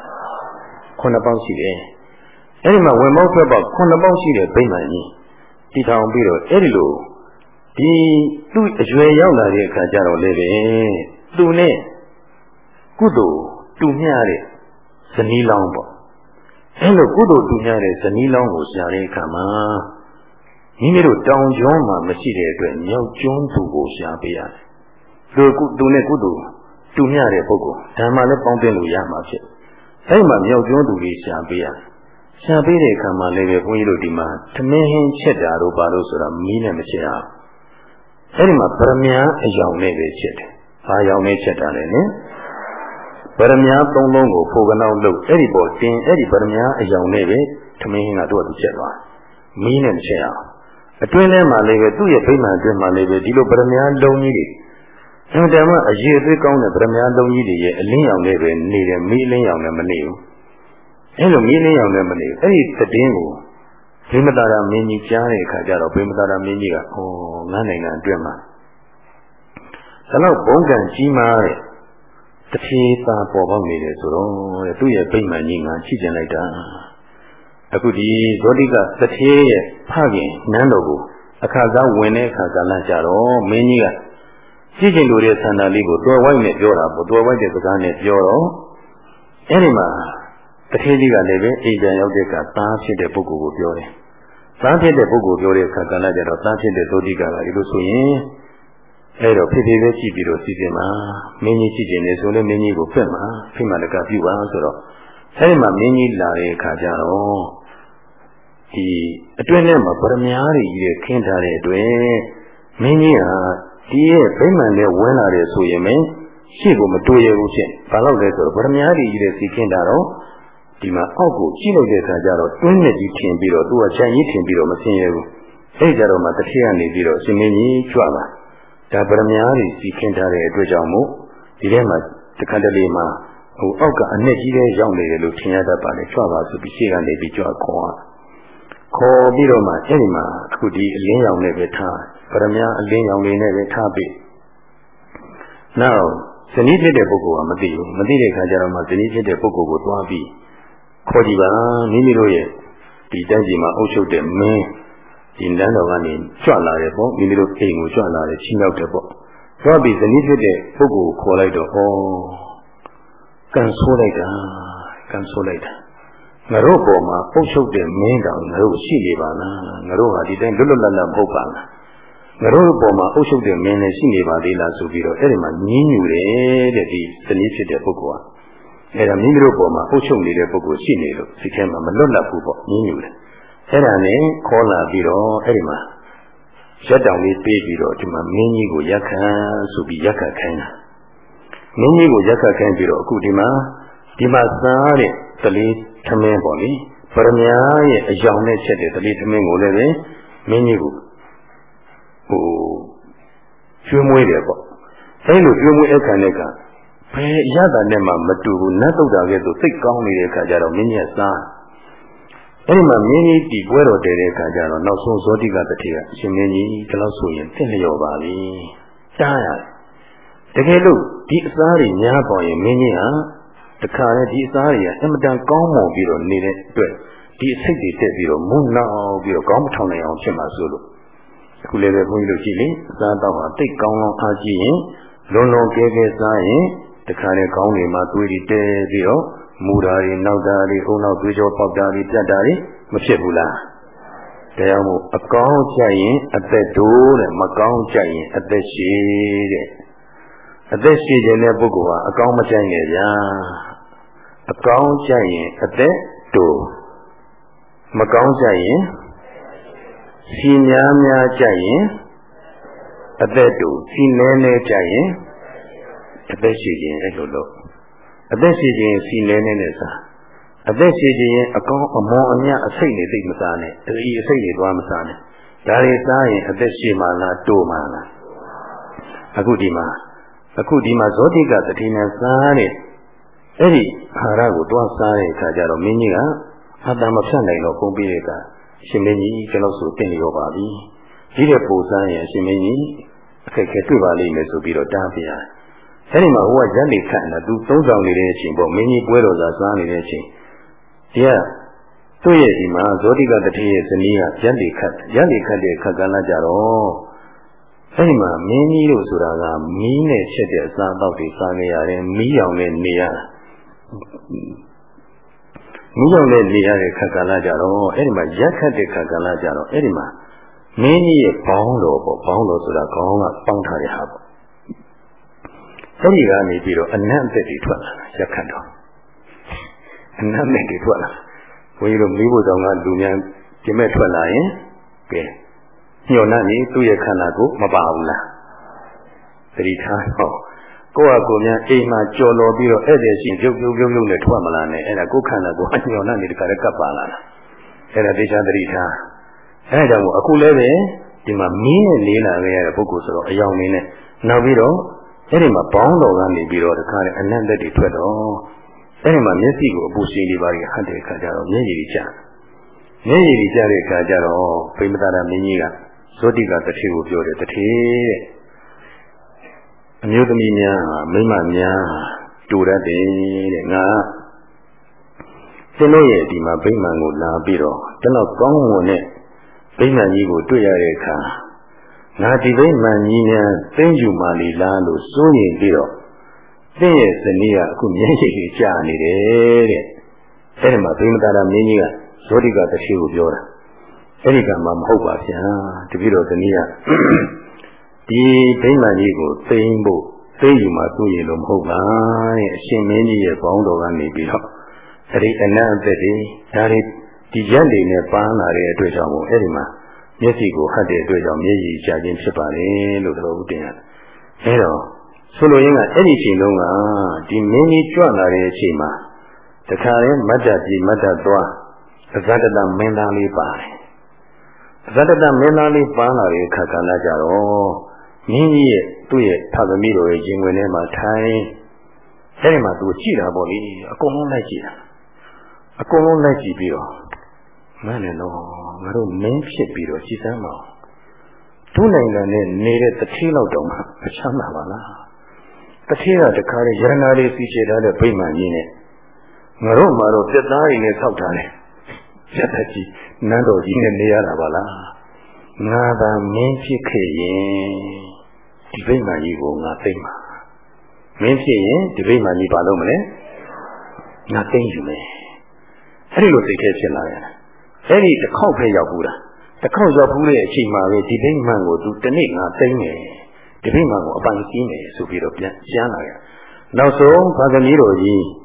9ပေါက်ရှိတယ်အဲ့ဒီမှာဝင်ပေါက်ထွက်ပေါက်9ပေါက်ရှိတဲ့ဗိမာန်ကြီးတည်ထောင်ပြီးတော့အဲ့ဒီလိုဒီသူ့အရွယ်ရောက်လာတဲ့အခါကျတော့လေပဲသူနဲ့ကုသိုလ်တူမျှတဲ့ဇနီးလောင်းပေါ့အဲ့လိုကုသိုလ်တူမျှတဲ့ဇနီးလောင်းကိုရှာတဲ့အခါမှာမိမိတို့တောင်ကျွန်းမှာမရှိတဲ့အတွက်မြောက်ကျွန်းသူကိုရှာပေးရတယ်သူနဲ့ကုသိုလ်တူမျှတဲ့ပုဂ္ဂိုလ်ဓမ္မလည်းပေါင်းတင်လို့ရမှာဖြစ်အဲ့မှာမြောက်ကျွန်းသူကြီးရှာပေးရတယ်ရှာပေးတဲ့အခါမှာလည်းပဲဘုန်းကြီးတို့ဒီမှာသမင်းဟင်းချက်တာတို့ဘာလို့ဆိုတာမီးနဲ့မချက်အောင်အဲ့ဒီမှာဗရမ ्या အယောင်နဲ့ပဲချက်တယ်ဘာယောင်နဲ့ချက်တာလဲနော်ဗရမ ्या သုံးလုံးကိုဖိုကနောက်လုပ်အဲ့ဒီပေါ်တင်အဲ့ဒီဗရမ ्या အယောင်နဲ့ပဲသမင်းဟင်းကတော့သူချက်သွားမီးနဲ့မချက်အောင်အတွင်းထဲမှာလည်းပဲသူ့ရဲ့ဗိမာန်အတွင်းမှာလည်းပဲဒီလိုဗရမ ्या လုံးကြီးတွေအမှန်တမ်းအရေးအသွေးကောင်းတဲ့ဗရမ ्या လုံးကြီးတွေရဲ့အလင်းရောင်နဲ့ပဲနေတယ်မီးအလင်းရောင်နဲ့မနေဘူးအဲ့လိုမီးလင်းရောင်နဲ့မနေအဲ့ဒီသတင်းကိုဗိမတာရမင်းကြီးကြားတဲ့အခါကျတော့ဗိမတာရမင်းကြီးကငါနိုင်ငံအတွင်းမှာဒါတော့ဘုံကံကြီးမားတဲ့တထေသာပေါ်ပေါက်နေတယ်ဆိုတော့တဲ့သူ့ရဲ့ဗိမာန်ကြီးငါကြည့်ကျင်လိုက်တာအခုဒီဇောတိကတထေရဲ့ဖခင်နန်းတော်ကိုအခါစားဝင်တဲ့အခါကလည်းကြတော့မင်းကြီးကကြည့်ကျင်လို့တဲ့ဆန္ဒလေးကိုတွယ်ဝိုက်နဲ့ပြောတာပေါ့တွယ်ဝိုက်တဲ့စကားနဲ့ပြောတော့အဲ့ဒီမှာတထေကြီးကလည်းပဲအိမ်ပြန်ရောက်တဲ့အခါသားဖြစ်တဲ့ပုဂ္ဂိုလ်ကိုပြောတယ်သားဖြစ်တဲ့ပုဂ္ဂိုလ်ပြောတဲ့အခါကလည်းကြတော့သားဖြစ်တဲ့ဇောတိကဒီလိုဆိုရင်အဲ့တော့ဖြစ်ဖြစ်ပဲကြည့်ပြီးတော့စီစဉ်မှာမင်းကြီးကြည့်ကျင်နေဆိုလည်းမင်းကြီးကိုဖက်မှာဖိမှန်တကပြုပါဆိုတော့အဲ့ဒီမှာမင်းကြီးလာတဲ့အခါကျတော့ဒီအတွင်းထဲမှာဗရမ ्या တွေကြီးခင်းထားတဲ့အတွက်မင်းကြီးဟာဒီရဲ့ဗိမာန်နဲ့ဝင်လာတယ်ဆိုရင်မင်းရှေ့ကိုမတွေ့ရဘူးဖြစ်ဘာလို့လဲဆိုတော့ဗရမ ्या တွေကြီးစီခင်းတာတော့ဒီမှာအောက်ကိုကြည့်လိုက်တဲ့အခါကျတော့တွင်းနဲ့ကြီးထင်ပြီးတော့သူကခြံကြီးထင်ပြီးတော့မဆင်းရဘူးအဲ့ကြတော့မှတစ်ထည့်ကနေပြီးတော့ရှင်မင်းကြီးကြွလာဒါဗရမ ्या တွေစီခင်းထားတဲ့အတွက်ကြောင့်မို့ဒီထဲမှာတခါတလေမှာအောက်ကအနက်ကြီးလေးရောက်နေတယ်လို့ထင်ရတတ်ပါလေကြွပါဆိုပြီးရှေ့ကနေပြီးကြွခေါ်ပြီးတော့မှအဲ့ဒီမှာအခုဒီအလင်းရောင်နဲ့ပဲထားဗရမ ्या အလင်းရောင်လေးနဲ့ပဲထားပြီးနောက်ဇနီးဖြစ်တဲ့ပုဂ္ဂိုလ်ကမသိဘူးမသိတဲ့အခါကျတော့မှဇနီးဖြစ်တဲ့ပုဂ္ဂိုလ်ကိုတွားပြီးခေါ်ကြည့်ပါမိမိတို့ရဲ့ဒီတိုင်းပြည်မှာအုပ်ချုပ်တဲ့မင်းဒီလမ်းတော်ကနေကြွလာတယ်ပေါ့မိမိတို့အိမ်ကိုကြွလာတယ်ချင်းရောက်တယ်ပေါ့တွားပြီးဇနီးဖြစ်တဲ့ပုဂ္ဂိုလ်ကိုခေါ်လိုက်တော့ကန်ဆိုးလိုက်တာငါတို့ပေါ်မှာအုပ်ချုပ်တဲ့မင်းတောင်ငါတို့ရှိနေပါလားငါတို့ဟာဒီတိုင်းလွတ်လွတ်လပ်လပ်မဟုတ်ပါလားငါတို့ပေါ်မှာအုပ်ချုပ်တဲ့မင်းလည်းရှိနေပါသေးလားဆိုပြီးတော့အဲ့ဒီမှာညင်းညူတယ်တဲ့ဒီဇနီးဖြစ်တဲ့ပုဂ္ဂိုလ်ကအဲ့ဒါမိမိတို့ပေါ်မှာအုပ်ချုပ်နေတဲ့ပုဂ္ဂိုလ်ရှိနေလို့စိတ်ထဲမှာမလွတ်လပ်ဘူးပေါ့ညှင်းညူတယ်အဲ့ဒါနဲ့ခေါ်လာပြီးတော့အဲ့ဒီမှာရက်တောင်လေးပေးပြီးတော့ဒီမှာမင်းကြီးကိုရက်ခံဆိုပြီးရက်ခတ်ခိုင်းတာမင်းကြီးကိုရက်ခတ်ခိုင်းပြီးတော့အခုဒီမှာစားတဲ့တလေးသမင်းပေါ့လေပရမညာရဲ့အယောင်နဲ့ချက်တဲ့တလေးသမင်းကိုလည်းပဲမင်းကြီးကိုကျွေးမွေးတယ်ပေါ့အဲ့လိုကျွေးမွေးအခါနဲ့ကဘယ်ရတာနဲ့မှမတူဘူးနတ်တုတ်တာကဲဆိုစိတ်ကောင်းနေတဲ့အခါကျတော့မင်းကြီးကစားအဲ့ဒီမှာမင်းကြီးဒီပွဲတော်တည်တဲ့အခါကျတော့နောက်ဆုံးဇောတိကတတိကအရှင်မင်းကြီးဒီလောက်ဆိုရင်တင့်လျော်ပါပြီတားရတယ်တကယ်လို့ဒီအစားတွေများပေါ်ရင်မင်းကြီးဟာတခါလေဒီအစားတွေကအမတန်ကောင်းမွန်ပြီးတော့နေတဲ့အတွက်ဒီအစိတ်တွေတက်ပြီးတော့မုန်းနောက်ပြီးတော့ကောင်းမထောင်နိုင်အောင်ဖြစ်မှာဆိုလို့အခုလည်းပဲဘုန်းကြီးတို့ကြည့်လေအစားတော့ဟာတိတ်ကောင်းကောင်းအားကြည့်ရင်လွန်လွန်ကဲကဲစားရင်တခါလေကောင်းတွေမှာသွေးတွေတဲပြီးတော့မူတာတွေနောက်တာတွေအုံနောက်သွေးကြောပေါက်တာတွေပြတ်တာတွေမဖြစ်ဘူးလားတရားမို့အကောင်းကြရင်အသက်တိုးတဲ့မကောင်းကြရင်အသက်ရှည်တဲ့အသက်ရှည်ခြင်းတဲ့ပုဂ္ဂိုလ်ဟာအကောင်းမကြိုက်နဲ့ဗျာအကောင်းကြရင်အသက်တိုးမကောင်းကြရင်စီများကြရင်အသက်တိုးစီနဲကြရင်အသက်ရှည်ခြင်းအဲ့လိုလို့အသက်ရှည်ခြင်းစီနဲနဲ့စားအသက်ရှည်ခြင်းအကောင်းအမွန်အမြတ်အစိတ်နဲ့သိမစားနဲ့တတိအစိတ်တွေသွားမစားနဲ့ဒါတွေစားရင်အသက်ရှည်မှလားတိုးမှလားအခုဒီမှာဇောတိကတတိနဲ့စားတဲ့အဲ့ဒီအာဟာရကိုတွားစားတဲ့အခါကျတော့မင်းကြီးကအတ္တမဖြတ်နိုင်တော့ပုံပြီးတဲ့အခါရှင်မင်းကြီးကျွန်တော်ဆိုတင်ရောပါပြီဒီတဲ့ပူစားရင်ရှင်မင်းကြီးအခက်ခဲတွေ့ပါလိမ့်မယ်ဆိုပြီးတော့တားပြရတယ်အဲ့ဒီမှာဟိုကရက်နေခန့်တာသူသုံးဆောင်နေတဲ့အချိန်ပေါ့မင်းကြီးပွဲတော်သာစားနေတဲ့အချိန်ဒီကသူ့ရဲ့ဒီမှာဇောတိကတတိရဲ့ဇနီးကရက်နေခတ်တဲ့ခက်ကလာကြတော့အဲ့ဒီမှာမင်းကြီးတို့ဆိုတာကမီးနဲ့ချက်တဲ့အစားအသောက်တွေစားနေရတယ်မီးရောင်နဲ့နေရတဲ့ခက်ကလာကြတော့အဲ့ဒီမှာရက်ခတ်တဲ့ခက်ကလာကြတော့အဲ့ဒီမှာမင်းကြီးရဲ့ဘောင်းတော်ပေါ့ဘောင်းတော်ဆိုတာခေါင်းကပေါင်းထားတဲ့ဟာပေါ့အဲ့ဒီကနေပြီးတော့အနတ်အသက်တွေထွက်လာရက်ခတ်တော့အနတ်အသက်တွေထွက်လာဘုန်းကြီးတို့မိဖို့ဆောင်ကလူများဒီမဲ့ထွက်လာရင်ကဲညှော်နှံ့နေသူ့ရဲ့ခန္ဓာကိုမပါဘူးလားသတိထားတော့ကိုယ့်ဟာကိုယ်များအိမ်မှာကြော်လော်ပြီးတော့ဧည့်သည်ရှင်ပြုတ်နဲ့ထွက်မလာနဲ့အဲ့ဒါကိုယ်ခန္ဓာကိုညှော်နှံ့နေတခါတည်းကပ်ပါလာတာအဲ့ဒါတရားသတိထားအဲ့ဒါကြောင့်အခုလည်းပဲဒီမှာမင်းနဲ့လေးလာခဲ့ရတဲ့ပုဂ္ဂိုလ်ဆိုတော့အယောင်နေနဲ့နောက်ပြီးတော့အဲ့ဒီမှာဘောင်းတော်ကနေပြီးတော့တခါတည်းအနတ်သက်တွေထွက်တော့အဲ့ဒီမှာမျက်စိကိုအပူစီလေးပါးကြီးဟတ်တဲ့အခါကျတော့မျက်ရည်တွေကျတဲ့အခါကျတော့ဗိမသာရမင်းကြီးကဇောတိကတထေကိုပြောတယ်တထေတဲ့အမျိုးသမီးများမိန်းမများတူတတ်တယ်တဲ့ငါသင်တို့ရဲ့ဒီမှာဗိမာန်ကိုလာပြီးတော့ကျွန်တော်ကောင်းမွန်တဲ့ဗိမာန်ကြီးကိုတွေ့ရတဲ့အခါငါဒီဗိမာန်ကြီးများသိမ့်ယူမှလီလားလို့စိုးရင်ပြီးတော့သင်ရဲ့ဇနီးကအခုမျက်ရည်ကြီးကျနေတယ်တဲ့အဲ့ဒီမှာဗိမသာရမင်းကြီးကဇောတိကတထေကိုပြောတာအဲ့ဒီကမှမဟုတ်ပါဗျာတပည့်တော်ဇနီးကဒီဗိမာန်ကြီးကိုသိမ့်ယူမှသူ့ရင်လို့မဟုတ်ပါတဲ့အရှင်မင်းကြီးရဲ့ဘောင်းတော်ကနေပြီးတော့အဲ့ဒီအနတ်အသက်တွေဒါတွေဒီရက်တွေနဲ့ပန်းလာတဲ့အတွက်ကြောင့်အဲ့ဒီမှာမျက်စိကိုဟတ်တဲ့အတွက်ကြောင့်မျက်ရည်ကျခြင်းဖြစ်ပါလေလို့တော်ဦးတင်ရတယ်အဲ့တော့ဆိုလိုရင်းကအဲ့ဒီအချိန်လုံးကဒီမင်းကြီးကြွလာတဲ့အချိန်မှာတခါလဲမတ်တပြည်မတ်တသွားအဇဒတမင်းသားလေးပါတယ်အဇဒတမင်းသားလေးပန်းလာတဲ့အခါကလည်းကြတော့မင်းကြီးရဲ့သူ့ရဲ့ဖသမီးတော်ရဲ့ရင်ဝင်ထဲမှာထိုင်အဲ့ဒီမှာသူကြည့်တာပေါ့လေအကုန်လုံးလိုက်ကြည့်ပြီးတော့မနဲ့တော့ငါတို့မင်းဖြစ်ပြီးတော့ကြည်စမ်းပါဦးသူ့နိုင်ငံနဲ့နေတဲ့တထေးလောက်တောင်မှမချမ်းသာပါလားတထေးကတခါလေရဟနာလေးစီချေထားတဲ့ဗိမာန်ကြီးနဲ့ငါတို့မှာတော့တက်သားတွေနဲ့ဆောက်ထားတယ်ရတကြီးနန်းတော်ကြီးနဲ့နေရတာပါလားငါသာမင်းဖြစ်ခဲ့ရင်ဒီဗိမာန်ကြီးကိုငါသိမ့်ပါမင်းဖြစ်ရင်ဒီဗိမာန်ကြီးဘာလုပ်မလဲငါသိမ့်ယူမယ်အဲ့ဒီလိုသိခဲ့ဖြစ်လာရတယ်အဲ့ဒီတစ်ခေါက်ပဲရောက်ဘူးလားတစ်ခေါက်ရောက်ဘူးတဲ့အချိန်မှာပဲဒီဗိမာန်ကိုသူတနေ့ငါသိမ့်မယ်ဒီဗိမာန်ကိုအပိုင်ကြီးမယ်ဆိုပြီးတော့ပြန်ကျမ်းလာရနောက်ဆုံးဘာသမီးတော်ကြီး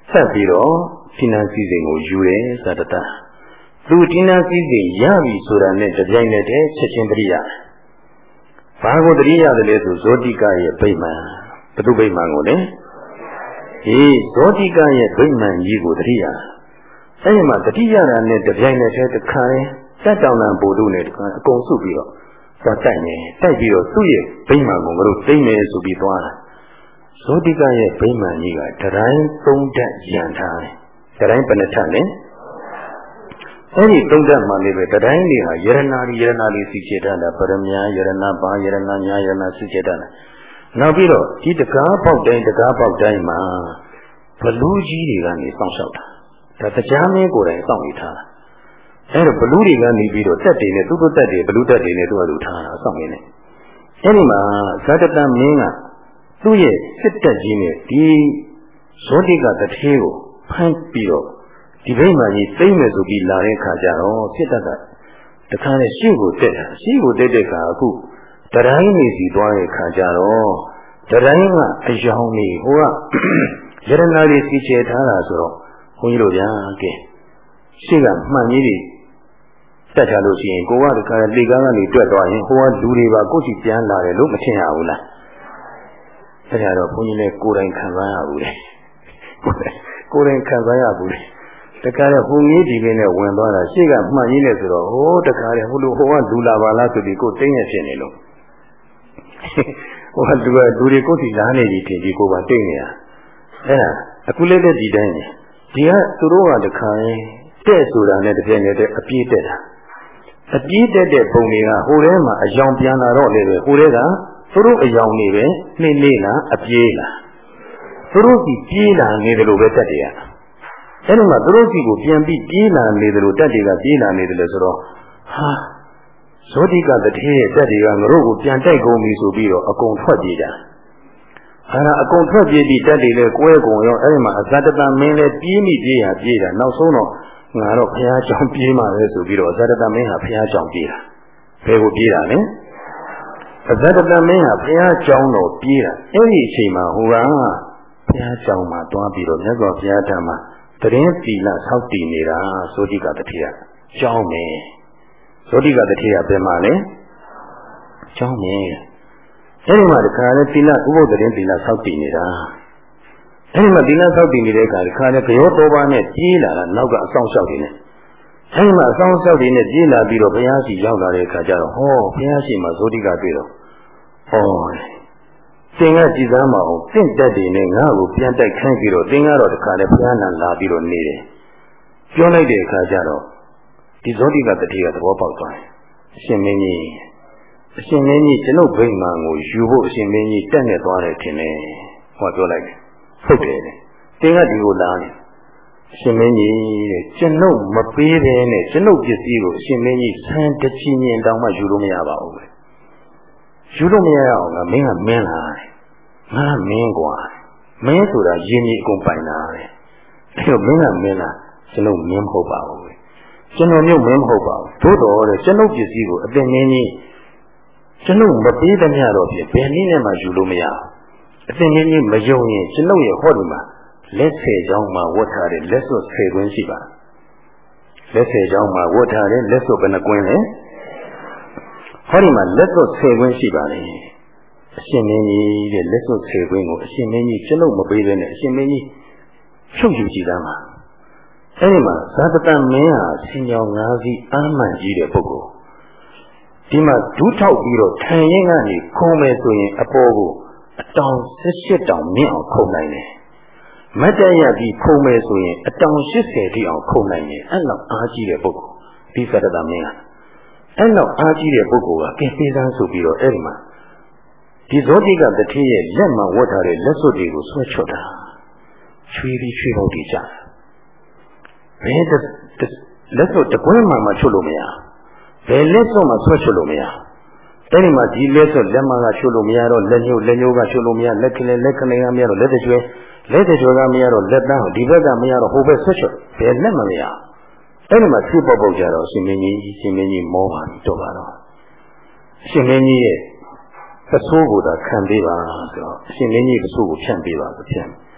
ဆက်ပြီးတော့ဒီနာစည်းစိမ်ကိုယူတယ်သတ္တတသူဒီနာစည်းစိမ်ရပြီဆိုတာနဲ့တပြိုင်နက်တည်းချက်ချင်းတရိယာဘာကိုတရိယာတယ်လဲဆိုဇောတိကရဲ့ဗိမာန်ဘုသူဗိမာန်ကိုလေဇောတိကရဲ့ဗိမာန်ကြီးကိုတရိယာအဲဒီမှာတတိယရာနဲ့တပြိုင်နက်တည်းတစ်ခါရင်တက်တောင်တန်ပို့လို့နဲ့တခါအကုန်စုပြီးတော့သွားတိုက်နေတိုက်ပြီးတော့သူ့ရဲ့ဗိမာန်ကိုငါတို့သိမ့်မယ်ဆိုပြီးသွားတာဇောတိကရဲ့ဗိမာန်ကြီးကတတိုင်းသုံးဓာတ်ရန်ထားတယ်တတိုင်းဘယ်နှထပ်လဲအဲဒီသုံးဓာတ်မှလည်းပဲတတိုင်းတွေဟာယရနာလေးစီချေထားတာပရမညာယရနာပါယရနာညာယရနာစီချေထားတာနောက်ပြီးတော့ဒီတကားပေါက်တိုင်းမှာဘလူးကြီးတွေကနေစောင့်ရှောက်တာဒါတရားမင်းကိုယ်တိုင်စောင့်နေထားတာအဲ့တော့ဘလူးတွေကနေပြီးတော့တက်တွေနဲ့သူ့တက်တွေဘလူးတက်တွေနဲ့သူ့အလိုထားတာစောင့်နေတယ်အဲ့ဒီမှာဇာတတမင်းကသူ့ရဲ့စစ်တက်ကြီးနဲ့ဒီဇောတိကတထေးကိုဖမ်းပြီးတော့ဒီဘိမှန်ကြီးသိမ့်မယ်ဆိုပြီးလာတဲ့ခါကျတော့စစ်တပ်ကတခါနဲ့ရှေ့ကိုတက်တာရှေ့ကိုတက်တဲ့ခါအခုတတိုင်းနေစီသွားတဲ့ခါကျတော့တတိုင်းကအယောင်နေဟိုကယရနာလေးစီချေထားတာဆိုတော့ဘုန်းကြီးတို့ဗျာကဲရှေ့ကမှန်ကြီးတွေတက်ကြလို့ရှိရင်ကိုကတခါလေကားကနေတွက်သွားရင်ဟိုကလူတွေပါကိုယ့်စီပြန်လာတယ်လို့မထင်ရဘူးလားအဲ့ဒါတော့ဘုန်းကြီးလည်းကိုယ်တိုင်ခံစားရဘူးလေကိုယ်တိုင်ခံစားရဘူးလေတခါတော့ဟိုကြီးဒီပင်နဲ့ဝင်သွားတာရှေ့ကမှန်ကြီးနဲ့ဆိုတော့ဟိုတခါလေဟိုလိုဟိုကလူလာပါလားဆိုပြီးကိုယ်တင်းရဖြစ်နေလို့ဟိုကလူတွေကိုယ်စီလာနေပြီထင်ပြီးကိုယ်ပါတင်းနေတာအဲ့ဒါအခုလည်းဒီတိုင်းနေဒီကသူတို့ကတခါရင်တဲ့ဆိုတာနဲ့တပြည့်နဲ့အပြေးတက်တာအပြေးတက်တဲ့ပုံတွေကဟိုထဲမှာအယောင်ပြန်လာတော့လေပဲဟိုထဲကသူတို့အယောင်နေပဲနှိမ့်နေလားအပြေးလားသူတို့စီပြေးလာနေတယ်လို့ပဲတက်တယ်ရအဲ့ဒီမှာသူတို့စီကိုပြန်ပြီးပြေးလာနေတယ်လို့တက်တွေကပြေးလာနေတယ်လို့ဆိုတော့ဟာဇောတိကတထေးရဲ့တက်တွေကငါတို့ကိုပြန်တိုက်ကုန်ပြီဆိုပြီးတော့အကုန်ထွက်ပြေးကြအဲ့ဒါအကုန်ထွက်ပြေးပြီးတက်တွေလည်းကွဲကုန်ရောအဲ့ဒီမှာအဇတတမင်းလည်းပြေးမိပြေးရပြေးတာနောက်ဆုံးတော့ငါတော့ဘုရားကြောင့်ပြေးမှာပဲဆိုပြီးတော့အဇတတမင်းဟာဘုရားကြောင့်ပြေးတာဘယ်ကိုပြေးတာလဲအဇတတမင်းဟာဘုရားကြောင့်တော့ပြေးတာအဲ့ဒီအချိန်မှာဟိုကဘုရားကြောင့်မှာတွားပြီးတော့မြတ်စွာဘုရားထံမှာတရင်သီလဆောက်တည်နေတာဇောတိကတထေရကြောင်းမယ်ဇောတိကတထေရဘယ်မှာလဲကြောင်းမယ်အဲ့ဒီမှာတခါလဲသီလဥပုသ်တရင်သီလဆောက်တည်နေတာအဲ့ဒီမှာသီလဆောက်တည်နေတဲ့အခါတခါလဲကြောတော်ပါနဲ့ပြေးလာတာနောက်ကအဆောင်လျှောက်နေတယ်အဲ့ဒီမှာအဆောင်လျှောက်နေပြေးလာပြီးတော့ဘုရားရှိရောက်လာတဲ့အခါကျတော့ဟောဘုရားရှိမှာဇောတိကတွေ့တော့ဟောသင်ကကြည်စားမအောင်တင့်တက်တွေနဲ့ငါ့ကိုပြန်တိုက်ခိုင်းပြီးတော့သင်ကတော့တခါလဲဘုရားနံလာပြီးတော့နေတယ်ပြောလိုက်တဲ့အခါကျတော့ဒီဇောတိကတတိယသဘောပေါက်သွားတယ်အရှင်မင်းကြီးကျွန်ုပ်ဗိမာန်ကိုယူဖို့အရှင်မင်းကြီးတက်နေသွားတယ်ထင်တယ်ဟောပြောလိုက်တယ်ဟုတ်တယ်သင်ကဒီကိုလာနေအရှင်မင်းကြီးတဲ့ကျွန်ုပ်မပေးဘဲနဲ့ကျွန်ုပ်ပစ္စည်းကိုအရှင်မင်းကြီးဆန်းတချင်ရင်တောင်မှယူလို့မရပါဘူးယူလို့မရအောင်ငါမင်းကမင်းလာတယ်ငါမင်းကွာမင်းဆိုတာရင်းကြီးအကုန်ပိုင်လာတယ်အဲ့တော့မင်းကမင်းလားကျွန်ုပ်မင်းမဟုတ်ပါဘူးကျွန်တော်မျိုးမင်းမဟုတ်ပါဘူးသို့တော်တဲ့ကျွန်ုပ်ပစ္စည်းကိုအတင်မင်းကြီးကျွန်ုပ်မပေးတဲ့မြတ်တော့ဖြစ်ဘယ်နည်းနဲ့မှယူလို့မရအတင်မင်းကြီးမယုံရင်ကျွန်ုပ်ရဲ့ဟောဒီမှာလက်ဆယ်ချောင်းမှာဝတ်ထားတဲ့လက်စွပ်ဆယ်ကွင်းရှိပါလက်ဆယ်ချောင်းမှာဝတ်ထားတဲ့လက်စွပ်ဘယ်နှကွင်းလဲဟောဒီမှာလက်စွပ်ဆယ်ကွင်းရှိပါလေအရှင်မင်းကြီးတဲ့လက်စွပ်ဆယ်ကွင်းကိုအရှင်မင်းကြီးကျွန်ုပ်မပေးဘဲနဲ့အရှင်မင်းကြီးဖြုတ်ယူကြည့်သားမှာအဲဒီမှာဇာတတမင်းဟာဆင်ကြောင်၅စီးအာမှန်ကြီးတဲ့ပုဂ္ဂိုလ်ဒီမှာဒူးထောက်ပြီးတော့ထိုင်ရင်ကနေခုံမယ်ဆိုရင်အပေါ်ကိုအတောင်18တောင်မြင့်အောင်ခုံနိုင်တယ်မတ်တရပြီးခုံမယ်ဆိုရင်အတောင်80တိအောင်ခုံနိုင်တယ်အဲ့လောက်အားကြီးတဲ့ပုဂ္ဂိုလ်ဒီဇာတတမင်းဟာအဲ့လောက်အားကြီးတဲ့ပုဂ္ဂိုလ်ကကဲပေးစမ်းဆိုပြီးတော့အဲ့ဒီမှာဒီဇောတိကတထေးရဲ့လက်မှာဝတ်ထားတဲ့လက်စွပ်တွေကိုဆွဲချွတ်တာချွေးပြီးချွေးပေါက်တည်ကြဘယ်လက်စွပ်တကွင်းမှချွတ်လို့မရဘယ်လက်စွပ်မှဆွဲချွတ်လို့မရအဲ့ဒီမှာဒီလက်စွပ်လက်မကချွတ်လို့မရတော့လက်ညှိုးကချွတ်လို့မရလက်ခလဲကမရတော့လက်တကျွဲကမရတော့လက်တန်းဒီဘက်ကမရတော့ဟိုဘက်ဆွဲချွတ်ဘယ်လက်မှမရအဲ့ဒီမှာချွတ်ပေါက်ကြတော့ရှင်မင်းကြီးမောပါတော့ပါတော့ရှင်မင်းကြီးရဲ့ပစိုးကိုသာခံပေးပါဆိုတော့အရှင်မင်းကြီးပစိုးကိုဖြန့်ပေးပါဆိုဖြန့်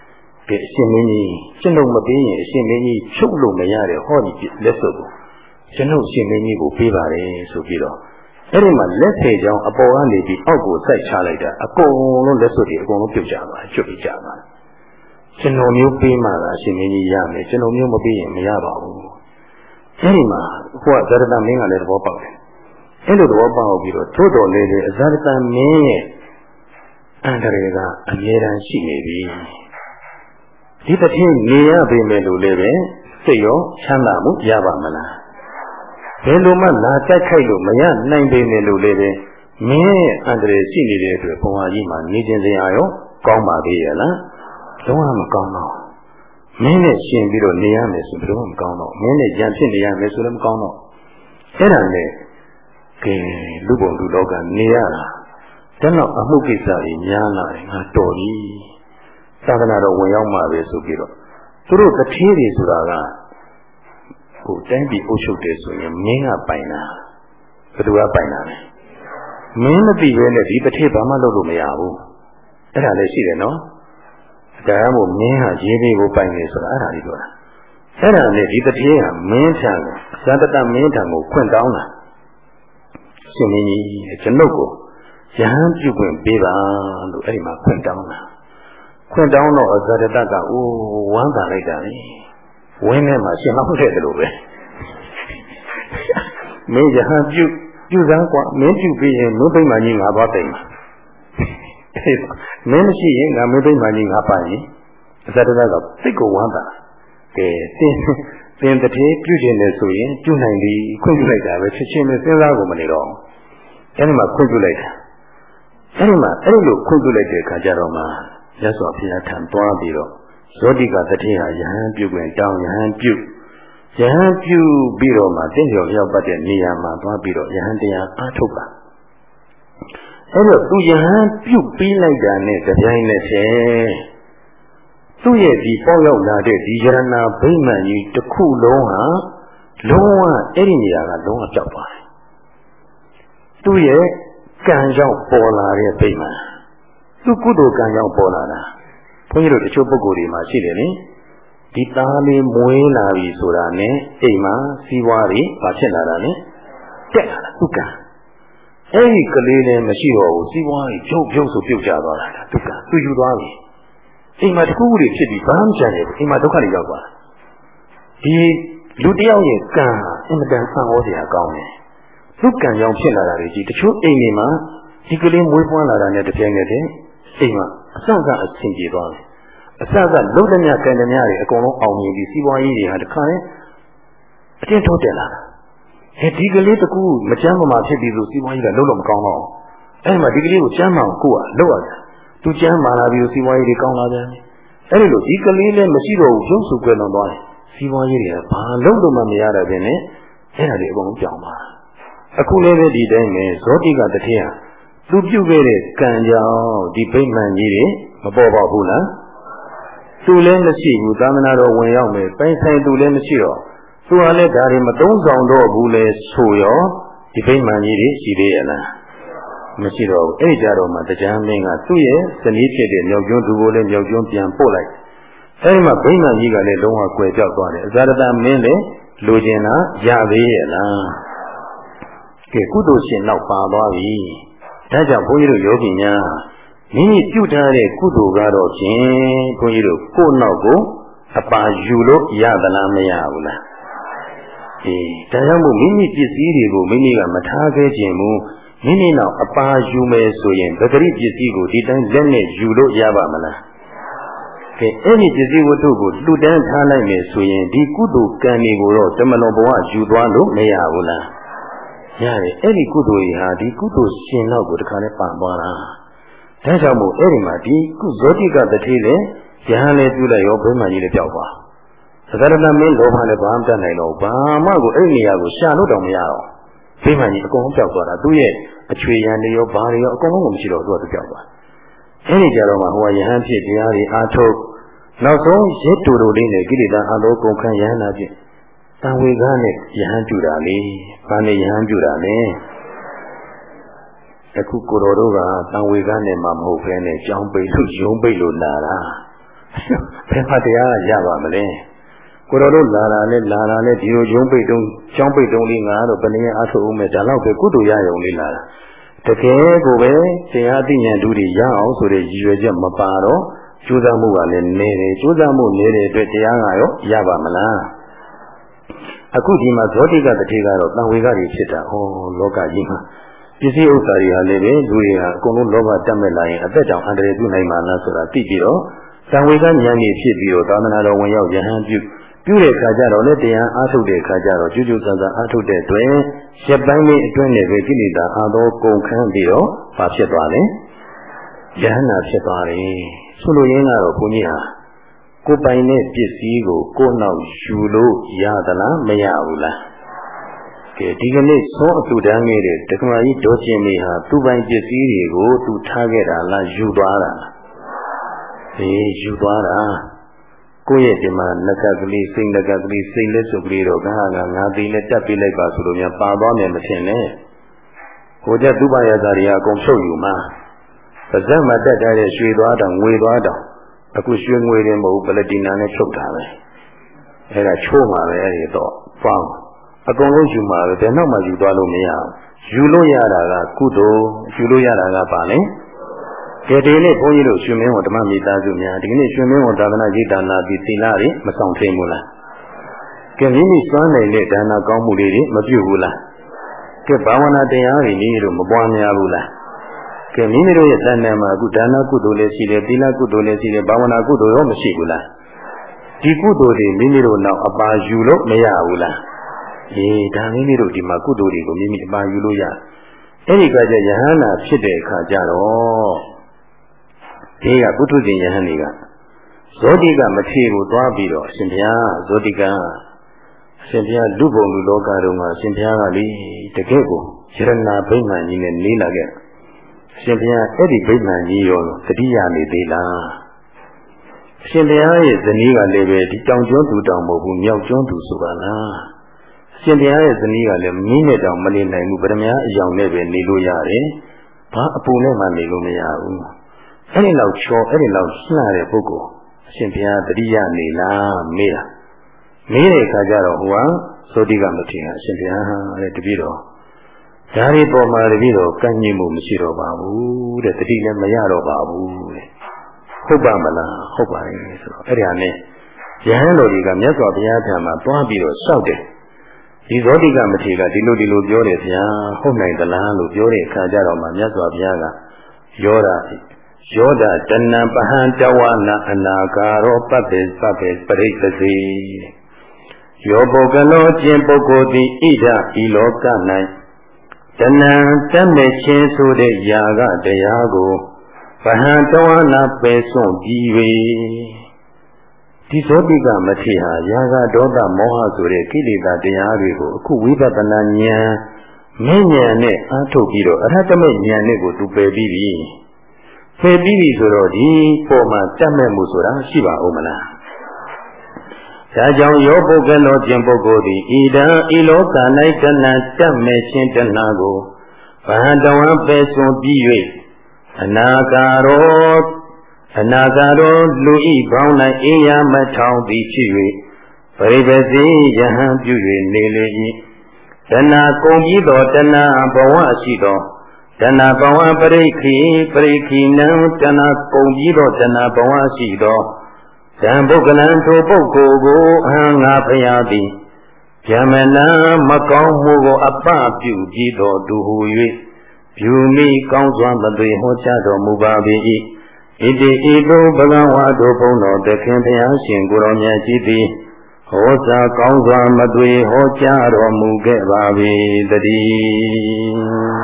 ကဲအရှင်မင်းကြီးကျွန်ုပ်မပေးရင်အရှင်မင်းကြီးချုပ်လို့မရတဲ့ဟောဒီလက်စွပ်ကိုကျွန်ုပ်အရှင်မင်းကြီးကိုပေးပါတယ်ဆိုပြီးတော့အဲ့ဒီမှာလက်ဖေချောင်းအပေါ်ကနေပြီးအောက်ကိုစိုက်ချလိုက်တာအကုန်လုံးလက်စွပ်တွေအကုန်လုံးပြုတ်ကြပါကျွတ်ပြီးကြပါကျွန်တော်မျိုးပေးမှသာအရှင်မင်းကြီးရမယ်ကျွန်တော်မျိုးမပေးရင်မရပါဘူးအဲ့ဒီမှာဟိုကဇရတမင်းကလည်းသဘောပေါက်တယ်အဲ့လိုသဘောပေါက်ပြီးတော့သို့တော်လည်းအဇရတမင်းရဲ့အန္တရာယ်ကအမြဲတမ်းရှိနေပြီဒီတစ်ထင်းနေရပေမဲ့လို့လည်းပဲစိတ်ရောချမ်းသာမှုရပါမလားဘယ်လိုမှလာတိုက်ခိုက်လို့မရနိုင်ပေမဲ့လို့လည်းပဲမင်းရဲ့အန္တရာယ်ရှိနေတဲ့အတွက်ဘဝကြီးမှာနေခြင်းစရာရောကောင်းပါသေးရဲ့လားလုံးဝမကောင်းတော့မင်းနဲ့ရှင်ပြီးတော့နေရမယ်ဆိုဘယ်လိုမှမကောင်းတော့မင်းနဲ့ကြံဖြစ်နေရမယ်ဆိုလည်းမကောင်းတော့အဲ့ဒါနဲ့ကဲလူပုံလူလောကနေရတာတဲ့တော့အမှုကိစ္စတွေများလာတယ်ငါတော်ပြီသာသနာတော်ဝင်ရောက်မှပဲဆိုပြီးတော့သူတို့တထေးတွေဆိုတာကဟိုတိုင်းပြည်အုပ်ချုပ်တယ်ဆိုရင်မင်းကပိုင်တာဘယ်သူကပိုင်တာလဲမင်းမသိပဲနဲ့ဒီတထေးဘာမှလုပ်လို့မရဘူးအဲ့ဒါလည်းရှိတယ်နော်ဒါမှမဟုတ်မင်းဟာရေးလေးကိုပိုင်နေဆိုတာအဲ့ဒါလေးပြောတာအဲ့ဒါနဲ့ဒီတထေးကမင်းထံကိုဇာတတမင်းထံကိုခွင့်တောင်းတာရှင်မင်းကြီးကျွန်ုပ်ကိုရဟန်းပြုခွင့်ပေးပါလို့အဲ့ဒီမှာခွင့်တောင်းတာခွင့်တောင်းတော့အဇာတတကအိုးဝမ်းသာလိုက်တာလေဝင်းထဲမှာရှင်လောက်ခဲ့တယ်လို့ပဲမင်းရဟန်းပြုစမ်းกว่าမင်းပြုပြီးရင်မင်းပိမှန်ကြီးငါသွားတိမ်မှာမင်းမရှိရင်ငါမင်းပိမှန်ကြီးငါပါရင်အဇာတတကစိတ်ကိုဝမ်းသာကဲသင်တထေးပြုခြင်းလေဆိုရင်ပြုနိုင်ပြီခွင့်ပြုလိုက်တာပဲချက်ချင်းပဲစဉ်းစားကုန်မနေတော့အဲ့ဒီမှာခွင့်ပြုလိုက်တာအဲ့ဒီမှာအဲ့လိုခွင့်ပြုလိုက်တဲ့အခါကျတော့မှရသော်ဘုရားထံသွားပြီးတော့ဇောတိကတထေးဟာယဟန်ပြုခွင့်တောင်းယဟန်ပြုပြီးတော့မှတင့်ကျော်ရောက်ပတ်တဲ့နေရာမှာသွားပြီးတော့ယဟန်တရားအားထုတ်ပါအဲ့တော့သူယဟန်ပြုပြီးလိုက်တာနဲ့ကြိုင်နဲ့တည်းသူ့ရဲ့ဒီပေါ့ရောက်လာတဲ့ဒီယရဏဗိမာန်ကြီးတစ်ခုလုံးဟာလုံးဝအဲ့ဒီနေရာကလုံးဝပြောက်သွားတယ်သူ့ရဲ့ကံကြောင့်ပေါ်လာတဲ့ဗိမာန်သူကုသိုလ်ကံကြောင့်ပေါ်လာတာဘုန်းကြီးတို့တချို့ပုဂ္ဂိုလ်တွေမှာရှိတယ်လေဒီသားလေးမွေးလာပြီဆိုတာနဲ့အိမ်မှာစီးပွားတွေဘာဖြစ်လာတာလဲတက်လာတာသူကံအဲ့ဒီကလေးလည်းမရှိတော့ဘူးစီးပွားတွေပြုတ်ဆိုပြုတ်ကျသွားတာသူကံသူယူသွားပြီအိမ်မှာတခုခုတွေဖြစ်ပြီးဘာမှမကြံနေဘူးအိမ်မှာဒုက္ခတွေရောက်သွားဒီလူတယောက်ရဲ့ကံအင်မတန်ဆံဟောစရာကောင်းတယ်သူကံကြောင့်ဖြစ်လာတာတွေကြီးတချို့အိမ်တွေမှာဒီကလေးမွေးဖွားလာတာနဲ့တပြိုင်နက်တည်းအိမ်မှာအဆကအဆင်ပြေသွားတယ်အဆကလုံးသမျှကံသမျှတွေအကုန်လုံးအောင်မြင်ပြီးစီးပွားရေးတွေဟာတခါနဲ့အတင်းထိုးတက်လာတာဒီကလေးတကူမကျမ်းမာဖြစ်ပြီးဆိုစီးပွားရေးကလုံးလုံးမကောင်းတော့အဲ့ဒီမှာဒီကလေးကိုကျမ်းမာကိုကလောက်ရတယ်သူကျမ်းမာလာပြီးစီးပွားရေးတွေကောင်းလာတယ်အဲ့ဒီလိုဒီကလေးလည်းမရှိတော့ဘူးရုပ်စုကွယ်လွန်သွားတယ်စီးပွားရေးတွေကဘာလုံးလို့မှမရတဲ့ပြင်နဲ့အဲ့ဒါတွေအကုန်လုံးပြောင်းသွားအခုလည်းပဲဒီတိုင်းပဲဇောတိကတထေးဟာသူပြုတ်ခဲ့တဲ့ကံကြောင့်ဒီဗိမာန်ကြီးတွေမပေါ်ပါဘူးလားသူလည်းမရှိဘူးသာသနာတော်ဝင်ရောက်မယ်ပိုင်ဆိုင်သူလည်းမရှိတော့သူဟာလည်းဒါတွေမသုံးဆောင်တော့ဘူးလေဆိုရောဒီဗိမာန်ကြီးတွေရှိသေးရဲ့လားမရှိတော့ဘူးအဲ့ကြတော့မှတရားမင်းကသူ့ရဲ့ဇနီးဖြစ်တဲ့မြောက်ကျွန်းသူကိုလည်းမြောက်ကျွန်းပြန်ပို့လိုက်အဲ့ဒီမှာဗိမာန်ကြီးကလည်းလုံးဝကွယ်ပြောက်သွားတယ်အဇာတမင်းလည်းလိုချင်တာရသေးရဲ့လားကဲကုသိုလ်ရှင်နောက်ပါသွားပြီဒါကြောင့်ဘုန်းကြီးတို့ယောဂီများမိမိပြုထားတဲ့ကုသိုလ်ကတော့ဖြင့်ဘုန်းကြီးတို့ကိုယ်နောက်ကိုအပါယူလို့ရသလားမရဘူးလားဒါကြောင့်မို့မိမိပစ္စည်းတွေကိုမိမိကမထားခဲ့ခြင်းမူမိမိနောက်အပါယူမယ်ဆိုရင်ပဂရိပစ္စည်းကိုဒီတိုင်းလက်နဲ့ယူလို့ရပါမလားကဲအဲ့ဒီပစ္စည်းဝတ္ထုကိုလှူဒန်းထားလိုက်မယ်ဆိုရင်ဒီကုသိုလ်ကံတွေကိုတော့ဓမ္မလွန်ဘဝယူသွားလို့မရဘူးလားရတယ်အဲ့ဒီကုသိုလ်ကြီးဟာဒီကုသိုလ်ရှင်နောက်ကိုတခါနဲ့ပန်သွားတာဒါကြောင့်မို့အဲ့ဒီမှာဒီကုဇောတိကတထေးလည်းယဟန်လည်းပြုလိုက်ရောဘိမှန်ကြီးလည်းပြောက်သွားသက္ကရဏမင်းလောဘလည်းဘာမှတတ်နိုင်တော့ဘာမှကိုအဲ့ဒီနေရာကိုရှာလို့တောင်မရတော့ဘိမှန်ကြီးအကုန်လုံးပြောက်သွားတာသူ့ရဲ့အချွေရံတွေရောဘာတွေရောအကုန်လုံးကိုမရှိတော့သူကပြောက်သွားအဲ့ဒီကြတော့မှဟိုကယဟန်ဖြစ်တရားတွေအားထုတ်နောက်ဆုံးရစ်တူတူလေးနဲ့ကိလေသာအလုံးကုန်ခံယဟန်နာဖြစ်တံဝေကနဲ့ယဟန်ပြုတာလေဘာနဲ့ယဟန်ပြုတာလဲအခုကိုတော်တို့ကတံဝေကနဲ့မှမဟုတ်ဘဲနဲ့ကြောင်းပိတ်လို့ယုံပိတ်လို့လာတာဘယ်မှာတရားရပါမလဲကိုတော်တို့လာလာနဲ့ဒီလိုရုံးပိတ်တုံးကျောင်းပိတ်တုံးလေးငါတော့ဘယ်နည်းအားထုတ်အောင်မဲ့ဒါတော့ပဲကုသိုလ်ရရုံလေးလာတာတကယ်ကိုပဲတရားသိဉာဏ်ဓုတွေရအောင်ဆိုတဲ့ရည်ရွယ်ချက်မပါတော့ကြိုးစားမှုကလည်းနေတယ်ကြိုးစားမှုနေတဲ့အတွက်တရားကရောရပါမလားအခုဒီမှာဇောတိကတထေကတော့တန်ဝေကတွေဖြစ်တာဟောလောကကြီးမှာပစ္စည်းဥစ္စာတွေဟာလည်းပဲလူတွေဟာအကုန်လုံးလောဘတက်မဲ့လာရင်အသက်တောင်အန္တရာယ်ပြုနိုင်မှာလားဆိုတာသိပြီးတော့တန်ဝေကဉာဏ်ကြီးဖြစ်ပြီးတော့သာသနာတော်ဝင်ရောက်ယဟန်ပြုတဲ့ခါကျတော့လည်းတရားအားထုတ်တဲ့ခါကျတော့ကျူးကျူးဆန်းဆန်းအားထုတ်တဲ့တွင်ရပ်ပိုင်းလေးအတွင်းနဲ့ပဲကိလေသာအားသောကုန်ခန်းပြီးတော့ဘာဖြစ်သွားလဲယဟနာဖြစ်သွားတယ်ဆိုလိုရင်းကတော့ဘုန်းကြီးဟာကိုယ်ပိုင်တဲ့ပစ္စည်းကိုကိုယ်နောက်ယူလို့ရသလားမရဘူးလားကဲဒီကနေ့သုံးအတူတန်းခဲ့တဲ့ဒကမာကြီးဒေါ်ကျင်မေဟာသူ့ပိုင်ပစ္စည်းတွေကိုသူထားခဲ့တာလားယူသွားတာယူသွားတာကိုယ့်ရဲ့ဒီမှာငကကလေးစိတ်ငကကလေးစိတ်လက်စုပ်ကလေးတော့ငါသေးနဲ့တက်ပေးလိုက်ပါဆိုလို့များပါသွားမယ်မထင်နဲ့ဟိုကျသူ့ဘာရသားတွေကအကုန်ဖြုတ်ယူမှာပါဇက်မှာတက်ထားတဲ့ရွှေသွားတောင်ငွေသွားတောင်အခုရွှေငွေတွေမဟုတ်ပလတီနာနဲ့ဖြုတ်တာပဲအဲ့ဒါချိုးမှာပဲအဲ့ဒီတော့ပေါင်းအကုန်လုံးယူမှာပဲဘယ်တော့မှယူသွားလို့မရဘူးယူလို့ရတာကကုသိုလ်ယူလို့ရတာကပါလေကဲဒီနေ့ဘုန်းကြီးတို့ရှင်မင်းဝန်ဓမ္မမိသားစုများဒီကနေ့ရှင်မင်းဝန်သာသနာ့ရေးဒါနာပြီးသီလတွေမဆောင်ထိန်ဘူးလားကဲမိမိစွမ်းနိုင်တဲ့ဒါနာကောင်းမှုတွေမပြုဘူးလားကဲဘာဝနာတရားတွေနည်းတို့မပွားများဘူးလားကဲမိမိတို့ရဲ့တဏ္ဍာမှာအခုဒါနာကုသိုလ်လည်းရှိတယ်သီလကုသိုလ်လည်းရှိတယ်ဘာဝနာကုသိုလ်ရောမရှိဘူးလားဒီကုသိုလ်တွေမိမိတို့နောက်အပါယူလို့မရဘူးလားဒါမိမိတို့ဒီမှာကုသိုလ်တွေကိုမိမိအပါယူလို့ရအဲ့ဒီကကြယဟန္တာဖြစ်တဲ့အခါကျတော့ဒီကပုထုဇဉ်ယဟန်တွေကဇောတိကမထေကိုသွားပြီးတော့အရှင်ဘုရားဇောတိကအရှင်ဘုရားလူဘုံလူလောကတုန်းကအရှင်ဘုရားကလေတကယ့်ကိုယရဏဗိမာန်ကြီးနဲ့နေလာခဲ့အရှင်ဘုရားအဲ့ဒီဗိမာန်ကြီးရောတတိယနေသေးလားအရှင်ဘုရားရဲ့ဇနီးကလည်းပဲဒီတောင်ကျွန်းသူတောင်မဟုတ်ဘူးမြောက်ကျွန်းသူဆိုပါလားအရှင်ဘုရားရဲ့ဇနီးကလည်းမင်းနဲ့တောင်မနေနိုင်ဘူးဗရမ ्या အယောင်နဲ့ပဲနေလို့ရတယ်ဘာအပူနဲ့မှနေလို့မရဘူးအဲ့ဒီလောက်ချောအဲ့ဒီလောက်လှတဲ့ပုဂ္ဂိုလ်အရှင်ဘုရားတတိယနေလားမေးတာမေးတဲ့အခါကျတော့ဟိုကသောတိကမထေရအရှင်ဘုရားတဲ့တပည့်တော်ဓာရီပေါ်မှာတပည့်တော်ကန့်ညင်မှုမရှိတော့ပါဘူးတဲ့တတိလည်းမရတော့ပါဘူးတဲ့ဟုတ်ပါမလားဟုတ်ပါရဲ့ဆိုတော့အဲ့ဒီဟာနဲ့ယဟန်တော်တွေကမြတ်စွာဘုရားထံမှာတွားပြီးတော့လျှောက်တယ်ဒီသောတိကမထေရကဒီလိုပြောတယ်ဗျာဟုတ်နိုင်သလားလို့ပြောတဲ့အခါကျတော့မှမြတ်စွာဘုရားကယောဒတဏံပဟံတဝနာအနာဂါရောပပ္ပေပရိစ္ဆေယောပုဂ္ဂလောကျင်ပုဂ္ဂိုလ်သည်ဣဒဤလောက၌တဏံတတ်မဲ့ခြင်းဆိုတဲ့ຢာကတရားကိုပဟံတဝနာပယ်စွန့်ပြီး၍ဒီသောတိကမထေရဟာຢာကဒေါသမောဟဆိုတဲ့ကိလေသာတရားတွေကိုအခုဝိပဿနာဉာဏ်ဉာဏ်နဲ့အားထုတ်ပြီးတော့အရဟတမေဉာဏ်နဲ့ကိုသူပယ်ပြီးပြီဖယ်ပြီးပြီဆိုတော့ဒီပေါ်မှာတတ်မဲ့မှုဆိုတာရှိပါဦးမလားဒါကြောင့်ယောပုဂ္ဂလောကျင်ပုဂ္ဂိုလ်သည်ဣဒံဤလောက၌တဏှာတတ်မဲ့ခြင်းတဏှာကိုဗဟတဝံပယ်စွန့်ပြီး၍အနာဂါရောလူဤပေါင်း၌အေးရမထောင်သည်ဖြစ်၍ပရိပစီယဟန်ပြု၍နေလေ၏တဏှာကုန်ပြီးသောတဏှာဘဝရှိသောတဏှာဘဝပရိခိနံတဏှာကုန်ပြီးသောတဏှာဘဝရှိသောဇံပုဂ္ဂလံထိုပုဂ္ဂိုလ်ကိုအဟံငါဖျားသည်ဗျမနာမကောင်းမှုကိုအပပြုပြီးသောသူဟူ၍ပြုမိကောင်းစွာမသွေဟောကြားတော်မူပါ၏ဣတိဤသို့ဘဂဝါတို့ဘုန်းတော်သခင်ဘုရားရှင်ကိုယ်တော်မြတ်ကြီးသည်ဟောစာကောင်းစွာမသွေဟောကြားတော်မူခဲ့ပါ၏တည်း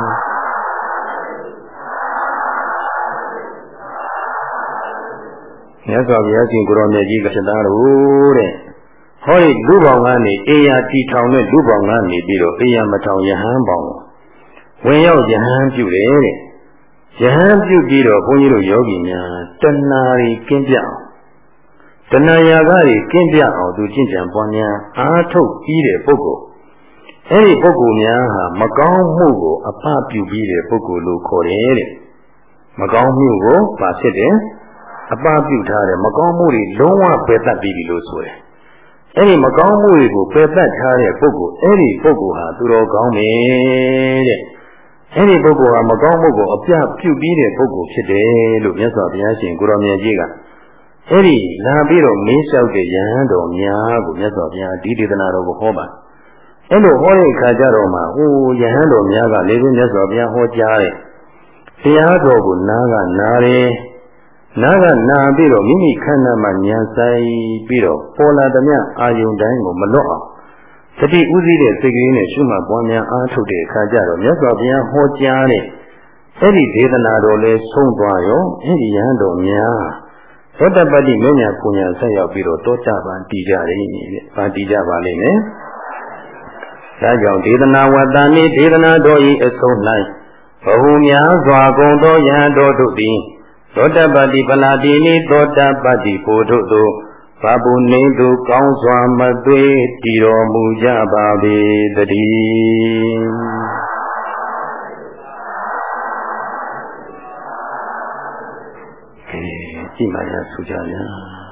မြတ်စွာဘုရားရှင်ကိုရောင်မြတ်ကြီးကဖြစ်သားလို့တဲ့ဟောဒီလူပေါင်းကနေအေယာတီထောင်တဲ့လူပေါင်းကနေပြီးတော့အေယာမထောင်ယဟန်ပေါင်းဝင်ရောက်ယဟန်ပြုတယ်တဲ့ယဟန်ပြုပြီးတော့ဘုန်းကြီးတို့ယောဂီများတဏှာတွေကင်းပြအောင်တဏှာရာဂတွေကင်းပြအောင်သူကျင့်ကြံပွားများအားထုတ်ပြီးတဲ့ပုဂ္ဂိုလ်အဲ့ဒီပုဂ္ဂိုလ်များဟာမကောင်းမှုကိုအပပြုပြီးတဲ့ပုဂ္ဂိုလ်လို့ခေါ်တယ်တဲ့မကောင်းမှုကိုပါဖြစ်တယ်အပပြုထားတဲ့မကောင်းမှုတွေလုံးဝပယ်တတ်ပြီးပြီလို့ဆိုတယ်။အဲ့ဒီမကောင်းမှုတွေကိုပယ်တတ်ထားတဲ့ပုဂ္ဂိုလ်အဲ့ဒီပုဂ္ဂိုလ်ဟာသူတော်ကောင်းပဲတဲ့။အဲ့ဒီပုဂ္ဂိုလ်ဟာမကောင်းမှုကိုအပြပြုပြီးတဲ့ပုဂ္ဂိုလ်ဖြစ်တယ်လို့မြတ်စွာဘုရားရှင်ကိုရောင်မြတ်ကြီးကအဲ့ဒီလာပြီးတော့မင်းလျှောက်တဲ့ယဟန်တော်များကိုမြတ်စွာဘုရားဒီဒေသနာတော်ကိုဟောပါအဲ့လိုဟောတဲ့အခါကျတော့မှဟိုယဟန်တော်များကလည်းမြတ်စွာဘုရားဟောကြားတဲ့တရားတော်ကိုနားကနားတယ်နားကနားပြီးတော့မိမိခန္ဓာမှာဉာဏ်ဆိုင်ပြီးတော့ပေါ်လာသည်များအာယုန်တိုင်းကိုမလွတ်အောင်သတိဥသိတဲ့စိတ်ကလေးနဲ့ရှုမှတ်ပွားများအားထုတ်တဲ့အခါကျတော့မြတ်စွာဘုရားဟောကြားတဲ့အဲ့ဒီဒေသနာတော်လေးဆုံးသွားရောအဲ့ဒီယဟန်တော်များသောတပတ္တိမဉ္ဇဉ်ပူညာဆက်ရောက်ပြီးတော့တောကြပန်တည်ကြတယ်တဲ့။ဘာတည်ကြပါလိမ့်မယ်။ဒါကြောင့်ဒေသနာဝတ္တနိဒေသနာတော်ဤအဆုံး၌ဘဟုများစွာကုန်သောယဟန်တော်တို့သည်သောတပတ္တိပလာတိနိသောတပတ္တိဘုဒ္ဓတို့ဘာပုနေသူကောင်းစွာမသွေတည်တော်မူကြပါပေတည်း။ကြည်မှရဆူကြဗျာ